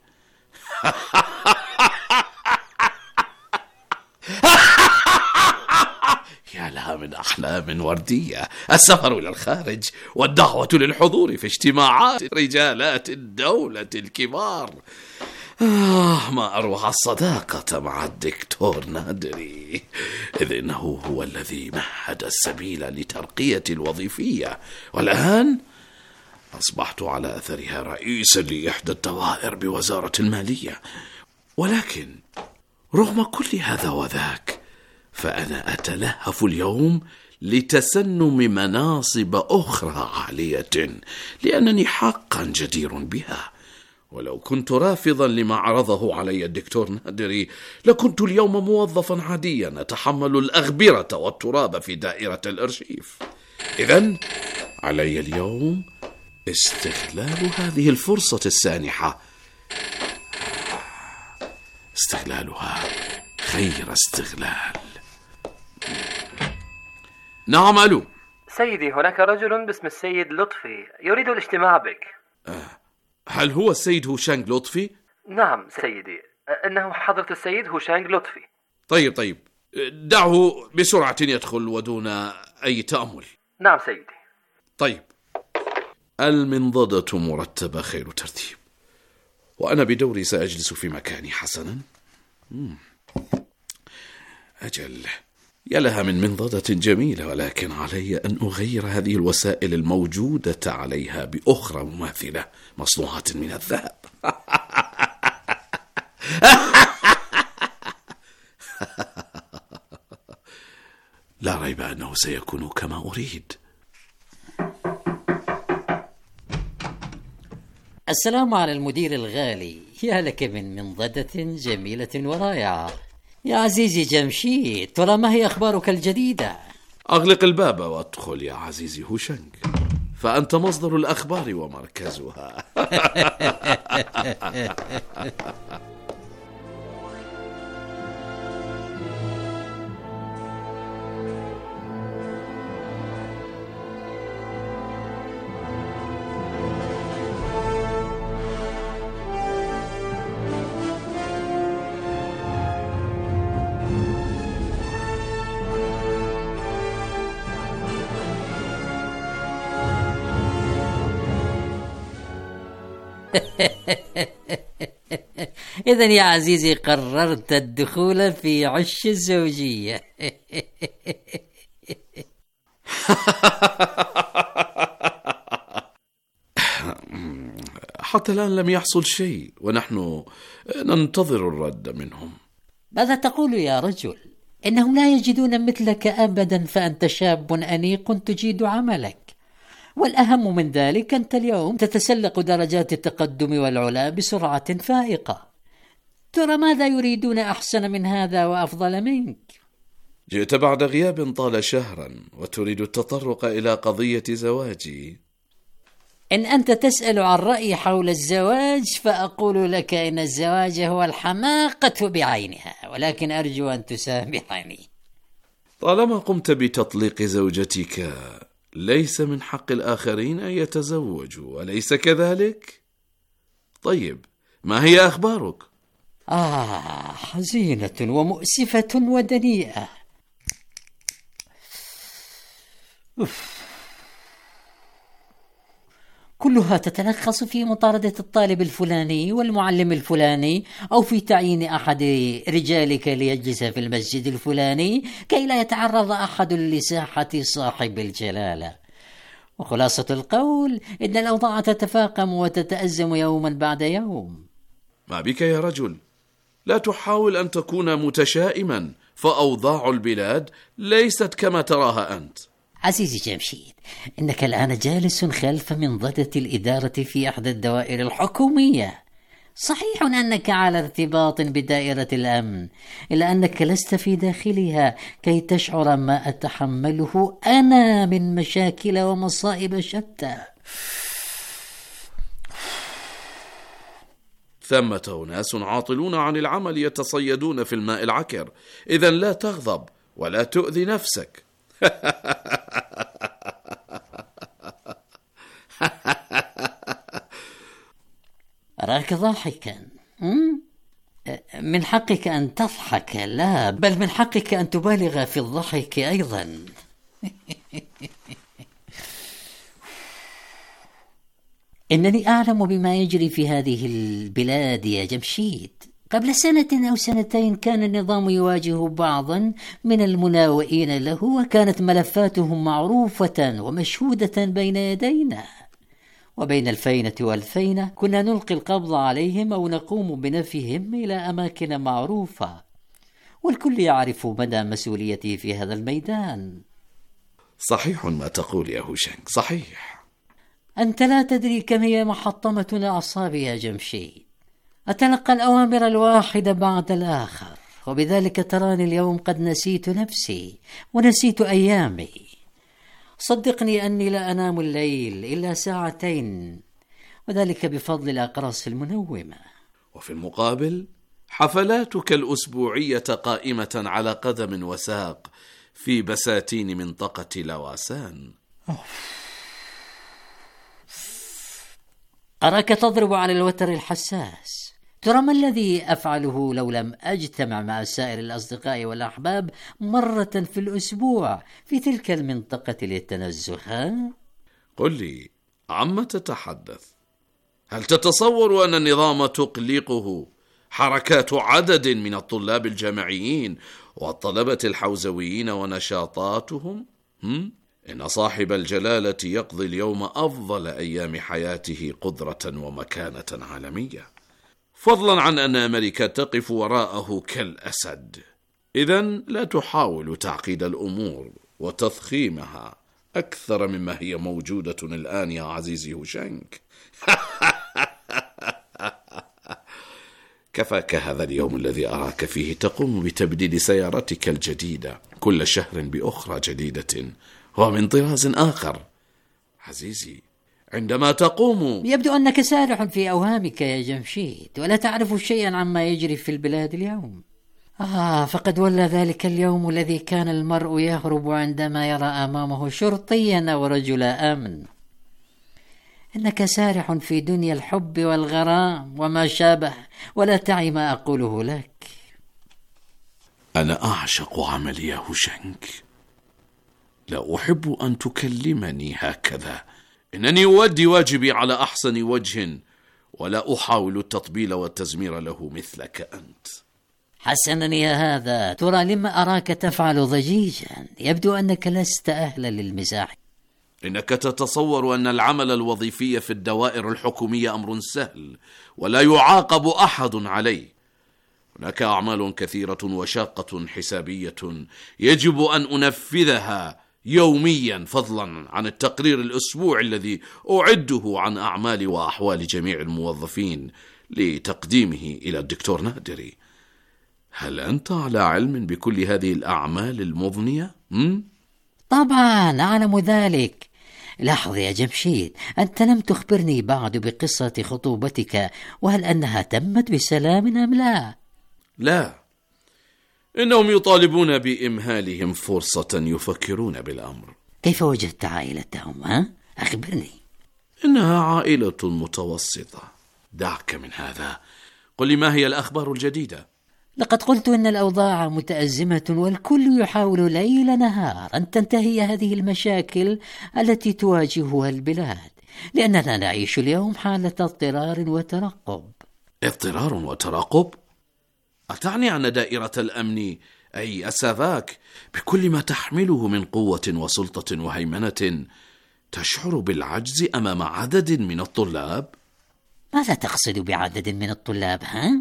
يا لها من أحلام وردية، السفر إلى الخارج والدعوة للحضور في اجتماعات رجالات الدولة الكبار. آه ما أروع الصداقة مع الدكتور نادري، إذ إنه هو الذي مهد السبيل لترقيتي الوظيفية، والآن أصبحت على أثرها رئيسا لإحدى الدوائر بوزارة المالية. ولكن رغم كل هذا وذاك، فأنا أتلهف اليوم لتسنم مناصب أخرى عالية، لأنني حقا جدير بها. ولو كنت رافضا لما عرضه علي الدكتور نادري، لكنت اليوم موظفا عاديا أتحمل الأغبرة والتراب في دائرة الأرشيف. إذن علي اليوم استغلال هذه الفرصة السانحة، استغلالها خير استغلال. نعم ألو. سيدي، هناك رجل باسم السيد لطفي يريد الاجتماع بك. أه هل هو السيد هوشانغ لطفي؟ نعم سيدي، إنه حضرة السيد هوشانغ لطفي. طيب طيب، دعه بسرعة يدخل ودون أي تأمل. نعم سيدي. طيب، المنضدة مرتبة خير ترتيب، وأنا بدوري سأجلس في مكاني. حسنا. مم. أجل، يا لها من منضدة جميلة، ولكن علي أن أغير هذه الوسائل الموجودة عليها بأخرى مماثلة مصنوعة من الذهب. ريب أنه سيكون كما أريد. السلام على المدير الغالي، يا لك من منضدة جميلة ورائعة. يا عزيزي جمشيد، ترى ما هي أخبارك الجديدة؟ أغلق الباب وادخل يا عزيزي هوشنغ، فأنت مصدر الأخبار ومركزها. إذن يا عزيزي قررت الدخول في عش الزوجية. حتى الآن لم يحصل شيء ونحن ننتظر الرد منهم. ماذا تقول يا رجل؟ إنهم لا يجدون مثلك أبدا، فأنت شاب أنيق تجيد عملك، والأهم من ذلك أنت اليوم تتسلق درجات التقدم والعلا بسرعة فائقة. ترى ماذا يريدون أحسن من هذا وأفضل منك؟ جئت بعد غياب طال شهرا وتريد التطرق إلى قضية زواجي. إن أنت تسأل عن رأيي حول الزواج فأقول لك إن الزواج هو الحماقة بعينها، ولكن أرجو أن تسامحني. طالما قمت بتطليق زوجتك ليس من حق الآخرين أن يتزوجوا، أليس كذلك؟ طيب، ما هي أخبارك؟ آه، حزينة ومؤسفة ودنيئة. أوف. كلها تتلخص في مطاردة الطالب الفلاني والمعلم الفلاني، أو في تعيين أحد رجالك ليجلس في المسجد الفلاني كي لا يتعرض أحد لساحة صاحب الجلالة. وخلاصة القول إن الأوضاع تتفاقم وتتأزم يوما بعد يوم. ما بك يا رجل؟ لا تحاول أن تكون متشائما، فأوضاع البلاد ليست كما تراها أنت. عزيزي جمشيد، إنك الآن جالس خلف منضدة الإدارة في أحد الدوائر الحكومية. صحيح أنك على ارتباط بدائرة الأمن، إلا أنك لست في داخلها كي تشعر ما أتحمله أنا من مشاكل ومصائب شتى. ثمة أناس عاطلون عن العمل يتصيدون في الماء العكر، إذن لا تغضب ولا تؤذي نفسك. أراك ضاحكا. من حقك أن تضحك، لا بل من حقك أن تبالغ في الضحك أيضا. إنني أعلم بما يجري في هذه البلاد يا جمشيد. قبل سنة أو سنتين كان النظام يواجه بعضا من المناوئين له، وكانت ملفاتهم معروفة ومشهودة بين يدينا، وبين الفينة والفينة كنا نلقي القبض عليهم أو نقوم بنفيهم إلى أماكن معروفة، والكل يعرف مدى مسؤوليتي في هذا الميدان. صحيح ما تقول يا هوشنغ، صحيح. أنت لا تدري كم هي محطمة الأعصاب يا جمشيد. أتلقى الأوامر الواحدة بعد الآخر، وبذلك تراني اليوم قد نسيت نفسي ونسيت أيامي. صدقني أني لا أنام الليل إلا ساعتين، وذلك بفضل الأقراص المنومة. وفي المقابل حفلاتك الأسبوعية قائمة على قدم وساق في بساتين منطقة لواسان. أراك تضرب على الوتر الحساس. ترى ما الذي أفعله لو لم أجتمع مع سائر الأصدقاء والأحباب مرة في الأسبوع في تلك المنطقة للتنزه؟ ها؟ قل لي، عما تتحدث؟ هل تتصور أن النظام تقلقه حركات عدد من الطلاب الجامعيين والطلبة الحوزويين ونشاطاتهم؟ هم؟ إن صاحب الجلالة يقضي اليوم أفضل أيام حياته قدرة ومكانة عالمية، فضلا عن أن أمريكا تقف وراءه كالأسد. إذن لا تحاول تعقيد الأمور، وتضخيمها أكثر مما هي موجودة الآن يا عزيزي هوشنك. كفاك هذا اليوم الذي أراك فيه تقوم بتبديل سيارتك الجديدة كل شهر بأخرى جديدة ومن طراز آخر. عزيزي، عندما تقوم يبدو أنك سارح في أوهامك يا جمشيد ولا تعرف شيئا عما يجري في البلاد اليوم. آه فقد ولى ذلك اليوم الذي كان المرء يهرب عندما يرى أمامه شرطيا أو رجل أمن. إنك سارح في دنيا الحب والغرام وما شابه، ولا تعي ما أقوله لك. أنا أعشق عملي يا هوشنك، لا أحب أن تكلمني هكذا. إنني أؤدي واجبي على أحسن وجه، ولا أحاول التطبيل والتزمير له مثلك أنت. حسنا يا هذا، ترى لما أراك تفعل ضجيجا يبدو أنك لست أهلا للمزاح. إنك تتصور أن العمل الوظيفي في الدوائر الحكومية أمر سهل ولا يعاقب أحد عليه. هناك أعمال كثيرة وشاقة حسابية يجب أن أنفذها يوميا، فضلا عن التقرير الأسبوعي الذي أعده عن أعمال وأحوال جميع الموظفين لتقديمه إلى الدكتور نادري. هل أنت على علم بكل هذه الأعمال المضنية؟ م? طبعا أعلم ذلك. لاحظ يا جمشيد، أنت لم تخبرني بعد بقصة خطوبتك، وهل أنها تمت بسلام أم لا؟ لا، إنهم يطالبون بإمهالهم فرصة يفكرون بالأمر. كيف وجدت عائلتهم؟ ها؟ أخبرني. إنها عائلة متوسطة. دعك من هذا، قل لي ما هي الأخبار الجديدة؟ لقد قلت إن الأوضاع متأزمة والكل يحاول ليل نهار أن تنتهي هذه المشاكل التي تواجهها البلاد، لأننا نعيش اليوم حالة اضطرار وترقب. اضطرار وترقب؟ أتعني أن دائرة الأمن أي السافاك بكل ما تحمله من قوة وسلطة وهيمنة تشعر بالعجز أمام عدد من الطلاب؟ ماذا تقصد بعدد من الطلاب؟ ها؟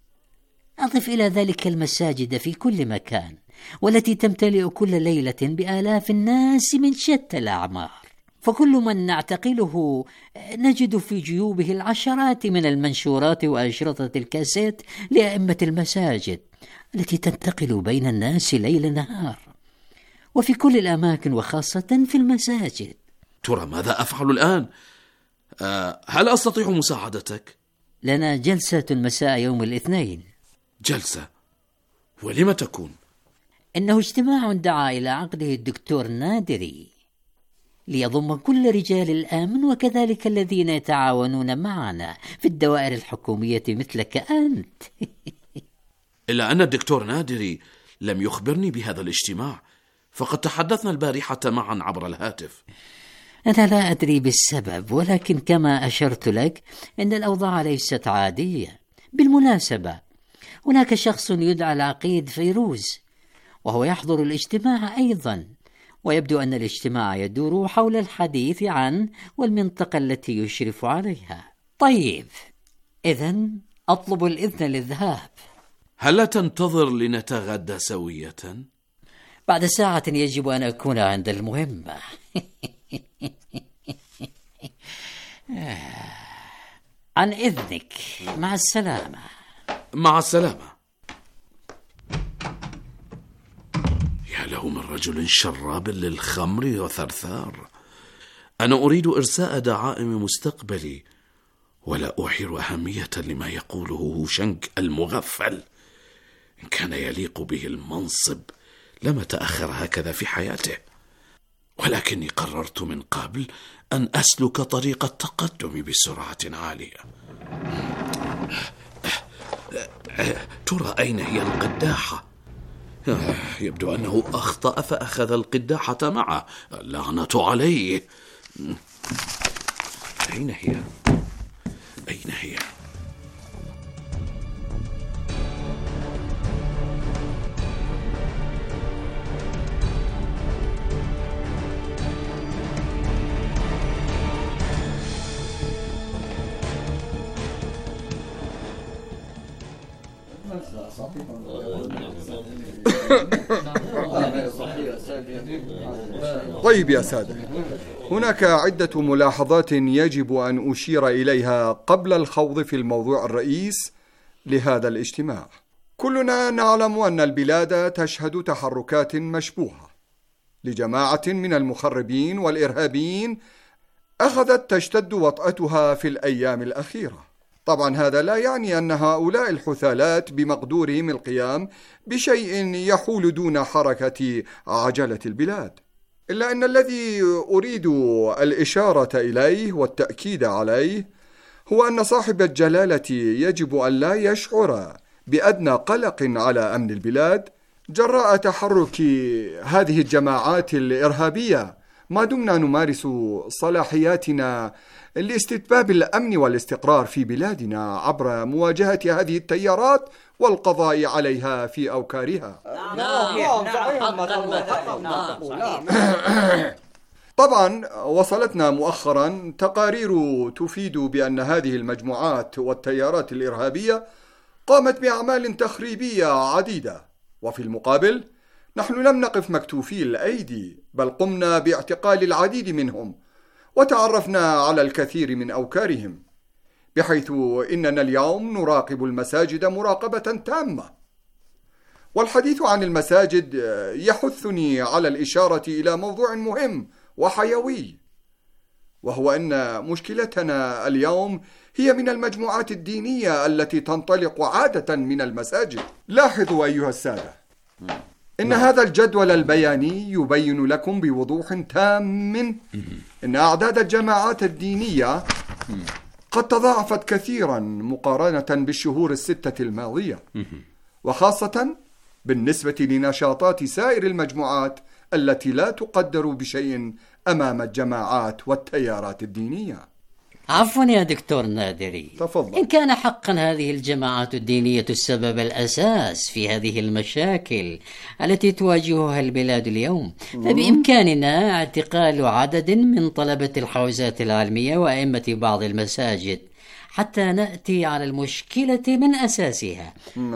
أضف إلى ذلك المساجد في كل مكان، والتي تمتلئ كل ليلة بآلاف الناس من شتى الأعمار، فكل من نعتقله نجد في جيوبه العشرات من المنشورات وأشرطة الكاسيت لأئمة المساجد التي تنتقل بين الناس ليل نهار، وفي كل الأماكن وخاصة في المساجد. ترى ماذا أفعل الآن؟ أه هل أستطيع مساعدتك؟ لنا جلسة مساء يوم الاثنين. جلسة؟ ولم تكون؟ إنه اجتماع دعا إلى عقده الدكتور نادري ليضم كل رجال الأمن وكذلك الذين يتعاونون معنا في الدوائر الحكومية مثلك أنت. إلا أن الدكتور نادري لم يخبرني بهذا الاجتماع، فقد تحدثنا البارحة معا عبر الهاتف. أنا لا أدري بالسبب، ولكن كما أشرت لك إن الأوضاع ليست عادية. بالمناسبة، هناك شخص يدعى العقيد فيروز، وهو يحضر الاجتماع أيضا، ويبدو أن الاجتماع يدور حول الحديث عن والمنطقة التي يشرف عليها. طيب، إذن أطلب الإذن للذهاب. هل تنتظر لنتغدى سوية؟ بعد ساعة يجب أن أكون عند المهمة. عن إذنك، مع السلامة. مع السلامة. يا له من رجل شراب للخمر وثرثار. أنا أريد إرساء دعائم مستقبلي، ولا أحير أهمية لما يقوله هوشنك المغفل. إن كان يليق به المنصب لما تأخر هكذا في حياته، ولكني قررت من قبل أن أسلك طريق التقدم بسرعة عالية. ترى أين هي القداحة؟ يبدو أنه أخطأ فأخذ القداحة معه، اللعنة عليه. أين هي؟ أين هي؟ طيب يا سادة، هناك عدة ملاحظات يجب أن أشير إليها قبل الخوض في الموضوع الرئيس لهذا الاجتماع. كلنا نعلم أن البلاد تشهد تحركات مشبوهة لجماعة من المخربين والإرهابيين أخذت تشتد وطأتها في الأيام الأخيرة. طبعا هذا لا يعني أن هؤلاء الحثالات بمقدورهم القيام بشيء يحول دون حركة عجلة البلاد، إلا أن الذي أريد الإشارة إليه والتأكيد عليه هو أن صاحب الجلالة يجب أن لا يشعر بأدنى قلق على أمن البلاد جراء تحرك هذه الجماعات الإرهابية، ما دمنا نمارس صلاحياتنا لاستتباب الأمن والاستقرار في بلادنا عبر مواجهة هذه التيارات والقضاء عليها في أوكارها. طبعا وصلتنا مؤخرا تقارير تفيد بأن هذه المجموعات والتيارات الإرهابية قامت بأعمال تخريبية عديدة، وفي المقابل نحن لم نقف مكتوفي الأيدي، بل قمنا باعتقال العديد منهم وتعرفنا على الكثير من أوكارهم، بحيث إننا اليوم نراقب المساجد مراقبة تامة. والحديث عن المساجد يحثني على الإشارة إلى موضوع مهم وحيوي، وهو أن مشكلتنا اليوم هي من المجموعات الدينية التي تنطلق عادة من المساجد. لاحظوا أيها السادة، إن هذا الجدول البياني يبين لكم بوضوح تام إن أعداد الجماعات الدينية قد تضاعفت كثيرا مقارنة بالشهور الستة الماضية، وخاصة بالنسبة لنشاطات سائر المجموعات التي لا تقدر بشيء أمام الجماعات والتيارات الدينية. عفوا يا دكتور نادري، تفضل. إن كان حقا هذه الجماعات الدينية السبب الأساس في هذه المشاكل التي تواجهها البلاد اليوم، فبإمكاننا اعتقال عدد من طلبة الحوزات العلمية وأئمة بعض المساجد حتى نأتي على المشكلة من أساسها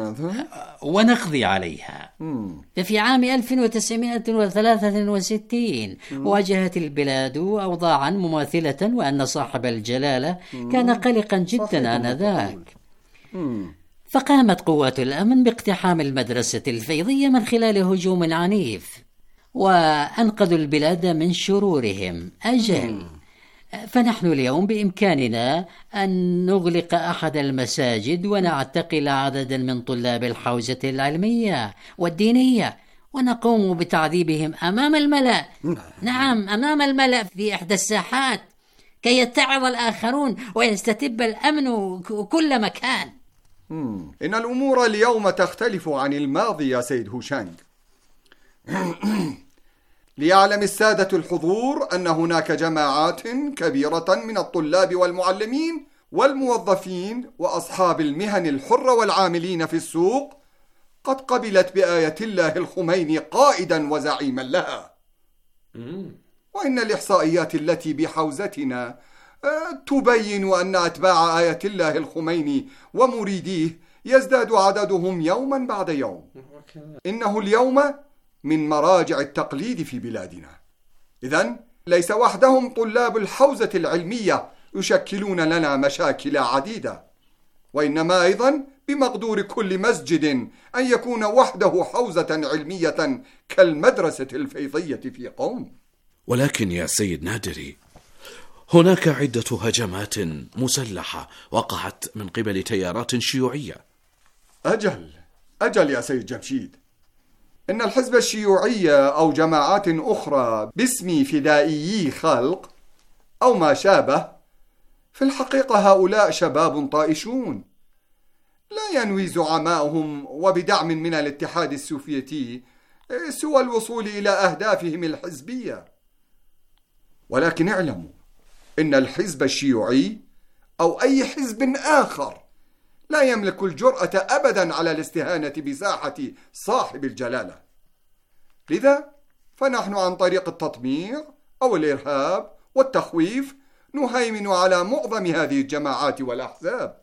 ونقضي عليها. ففي عام ألف وتسعمائة وثلاثة وستين واجهت البلاد أوضاعا مماثلة، وأن صاحب الجلالة كان قلقا جدا آنذاك، فقامت قوات الأمن باقتحام المدرسة الفيضية من خلال هجوم عنيف وأنقذوا البلاد من شرورهم. أجل، فنحن اليوم بإمكاننا أن نغلق أحد المساجد ونعتقل عددا من طلاب الحوزة العلمية والدينية ونقوم بتعذيبهم أمام الملأ. نعم، أمام الملأ في إحدى الساحات، كي يتعظ الآخرون ويستتب الأمن كل مكان. إن الأمور اليوم تختلف عن الماضي يا سيد هوشانغ. ليعلم السادة الحضور أن هناك جماعات كبيرة من الطلاب والمعلمين والموظفين وأصحاب المهن الحرة والعاملين في السوق قد قبلت بآية الله الخميني قائدا وزعيما لها. وإن الإحصائيات التي بحوزتنا تبين أن أتباع آية الله الخميني ومريديه يزداد عددهم يوما بعد يوم. إنه اليوم من مراجع التقليد في بلادنا. إذن ليس وحدهم طلاب الحوزة العلمية يشكلون لنا مشاكل عديدة، وإنما أيضا بمقدور كل مسجد أن يكون وحده حوزة علمية كالمدرسة الفيضية في قوم. ولكن يا سيد نادري، هناك عدة هجمات مسلحة وقعت من قبل تيارات شيوعية. أجل أجل يا سيد جمشيد، إن الحزب الشيوعي أو جماعات أخرى باسم فدائيي خلق أو ما شابه، في الحقيقة هؤلاء شباب طائشون لا ينوي زعماؤهم وبدعم من الاتحاد السوفيتي سوى الوصول إلى أهدافهم الحزبية. ولكن اعلموا إن الحزب الشيوعي أو أي حزب آخر لا يملك الجرأة أبدا على الاستهانة بساحة صاحب الجلالة. لذا فنحن عن طريق التطميع أو الإرهاب والتخويف نهيمن على معظم هذه الجماعات والأحزاب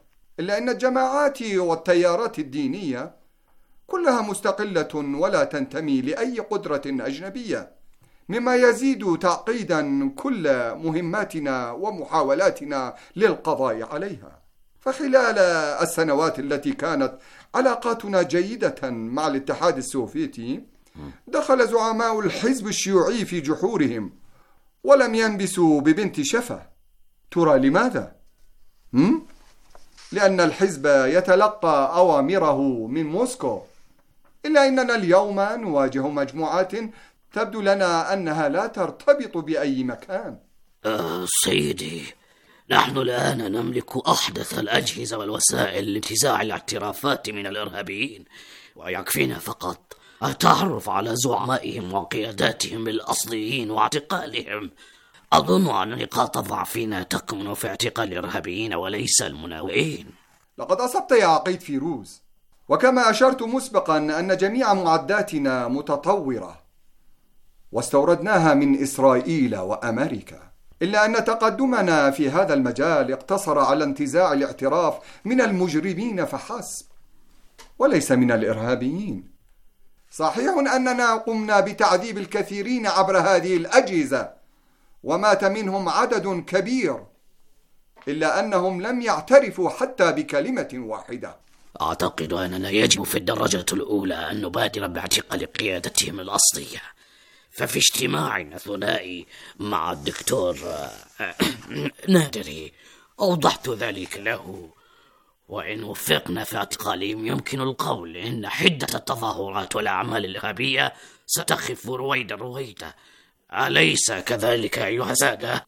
إلا أن الجماعات والتيارات الدينية كلها مستقلة ولا تنتمي لأي قدرة أجنبية، مما يزيد تعقيدا كل مهماتنا ومحاولاتنا للقضاء عليها. فخلال السنوات التي كانت علاقاتنا جيدة مع الاتحاد السوفيتي دخل زعماء الحزب الشيوعي في جحورهم ولم ينبسوا ببنت شفة. ترى لماذا؟ هم؟ لأن الحزب يتلقى أوامره من موسكو، إلا أننا اليوم نواجه مجموعات تبدو لنا أنها لا ترتبط بأي مكان. آه سيدي، نحن الآن نملك أحدث الأجهزة والوسائل لانتزاع الاعترافات من الإرهابيين، ويكفينا فقط التعرف على زعمائهم وقياداتهم الأصليين واعتقالهم. أظن أن نقاط ضعفنا تكمن في اعتقال الإرهابيين وليس المناوئين. لقد أصبت يا عقيد فيروز، وكما أشرت مسبقا أن جميع معداتنا متطورة واستوردناها من إسرائيل وأمريكا، إلا أن تقدمنا في هذا المجال اقتصر على انتزاع الاعتراف من المجرمين فحسب وليس من الإرهابيين. صحيح أننا قمنا بتعذيب الكثيرين عبر هذه الأجهزة ومات منهم عدد كبير، إلا أنهم لم يعترفوا حتى بكلمة واحدة. أعتقد أننا يجب في الدرجة الأولى أن نبادر باعتقال قيادتهم الأصلية، ففي اجتماعنا الثنائي مع الدكتور نادري أوضحت ذلك له، وإن وفقنا في اعتقالهم يمكن القول إن حدة التظاهرات والأعمال الإرهابية ستخف رويدا رويدا. أليس كذلك أيها السادة؟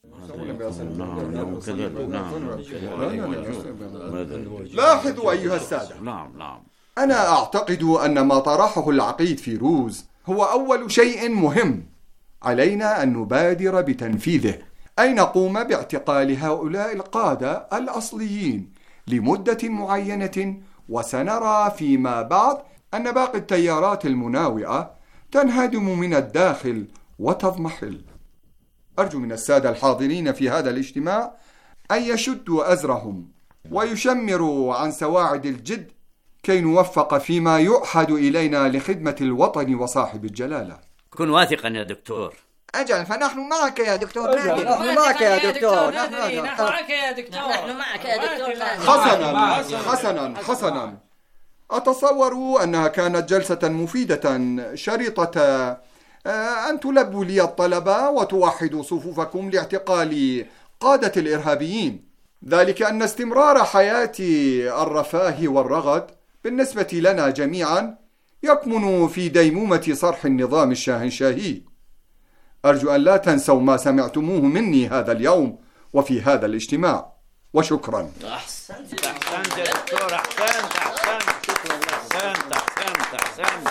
لاحظوا أيها السادة، أنا أعتقد أن ما طرحه العقيد فيروز هو أول شيء مهم علينا أن نبادر بتنفيذه، أي نقوم باعتقال هؤلاء القادة الأصليين لمدة معينة، وسنرى فيما بعد أن باقي التيارات المناوئة تنهدم من الداخل وتضمحل. أرجو من السادة الحاضرين في هذا الاجتماع أن يشدوا أزرهم ويشمروا عن سواعد الجد كي نوفق فيما يؤحد إلينا لخدمة الوطن وصاحب الجلالة. كن واثقا يا دكتور. أجل، فنحن معك يا دكتور. نحن معك يا دكتور. نحن معك يا دكتور. نحن معك يا دكتور. حسنا حسنا حسنا أتصور أنها كانت جلسة مفيدة شريطة أن تلبوا لي الطلبة وتوحدوا صفوفكم لاعتقال قادة الإرهابيين، ذلك أن استمرار حياة الرفاه والرغد بالنسبة لنا جميعا يكمن في ديمومة صرح النظام الشاهنشاهي. أرجو أن لا تنسوا ما سمعتموه مني هذا اليوم وفي هذا الاجتماع، وشكرا. أحسنت أحسنت يا دكتور، أحسنت أحسنت أحسنت أحسنت أحسنت.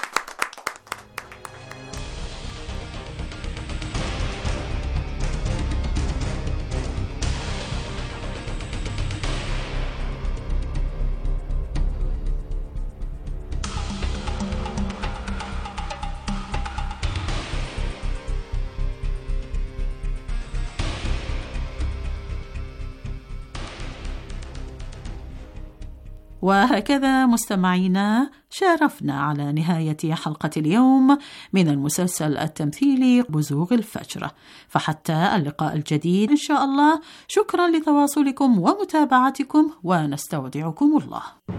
وهكذا مستمعينا شارفنا على نهاية حلقة اليوم من المسلسل التمثيلي بزوغ الفجر، فحتى اللقاء الجديد إن شاء الله، شكرا لتواصلكم ومتابعتكم، ونستودعكم الله.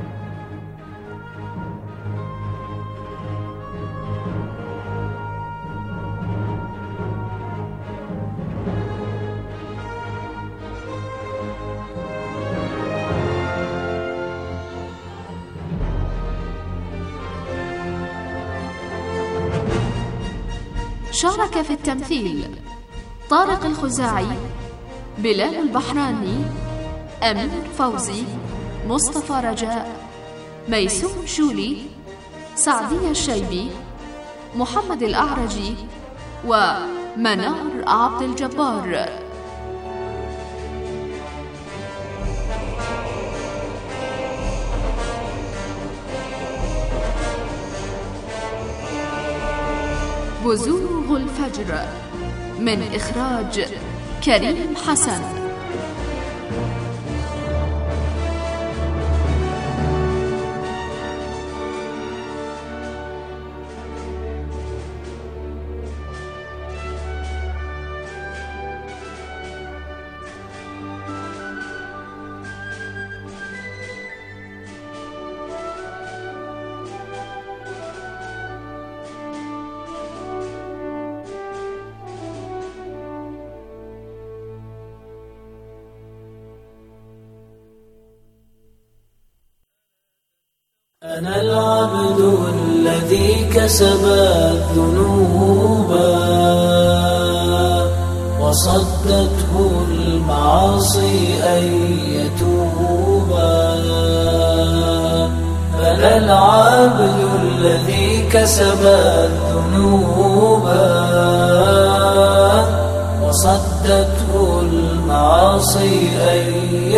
شارك في التمثيل طارق الخزاعي، بلال البحراني، أمير فوزي، مصطفى رجاء، ميسون شولي، سعدية الشيبي، محمد الأعرجي، ومنار عبد الجبار. بزوغ الفجر من إخراج كريم حسن. أنا العبد الذي كسب الذنوب وصدته المعاصي أن يتوبا. أنا العبد الذي كسب الذنوب وصدته المعاصي أن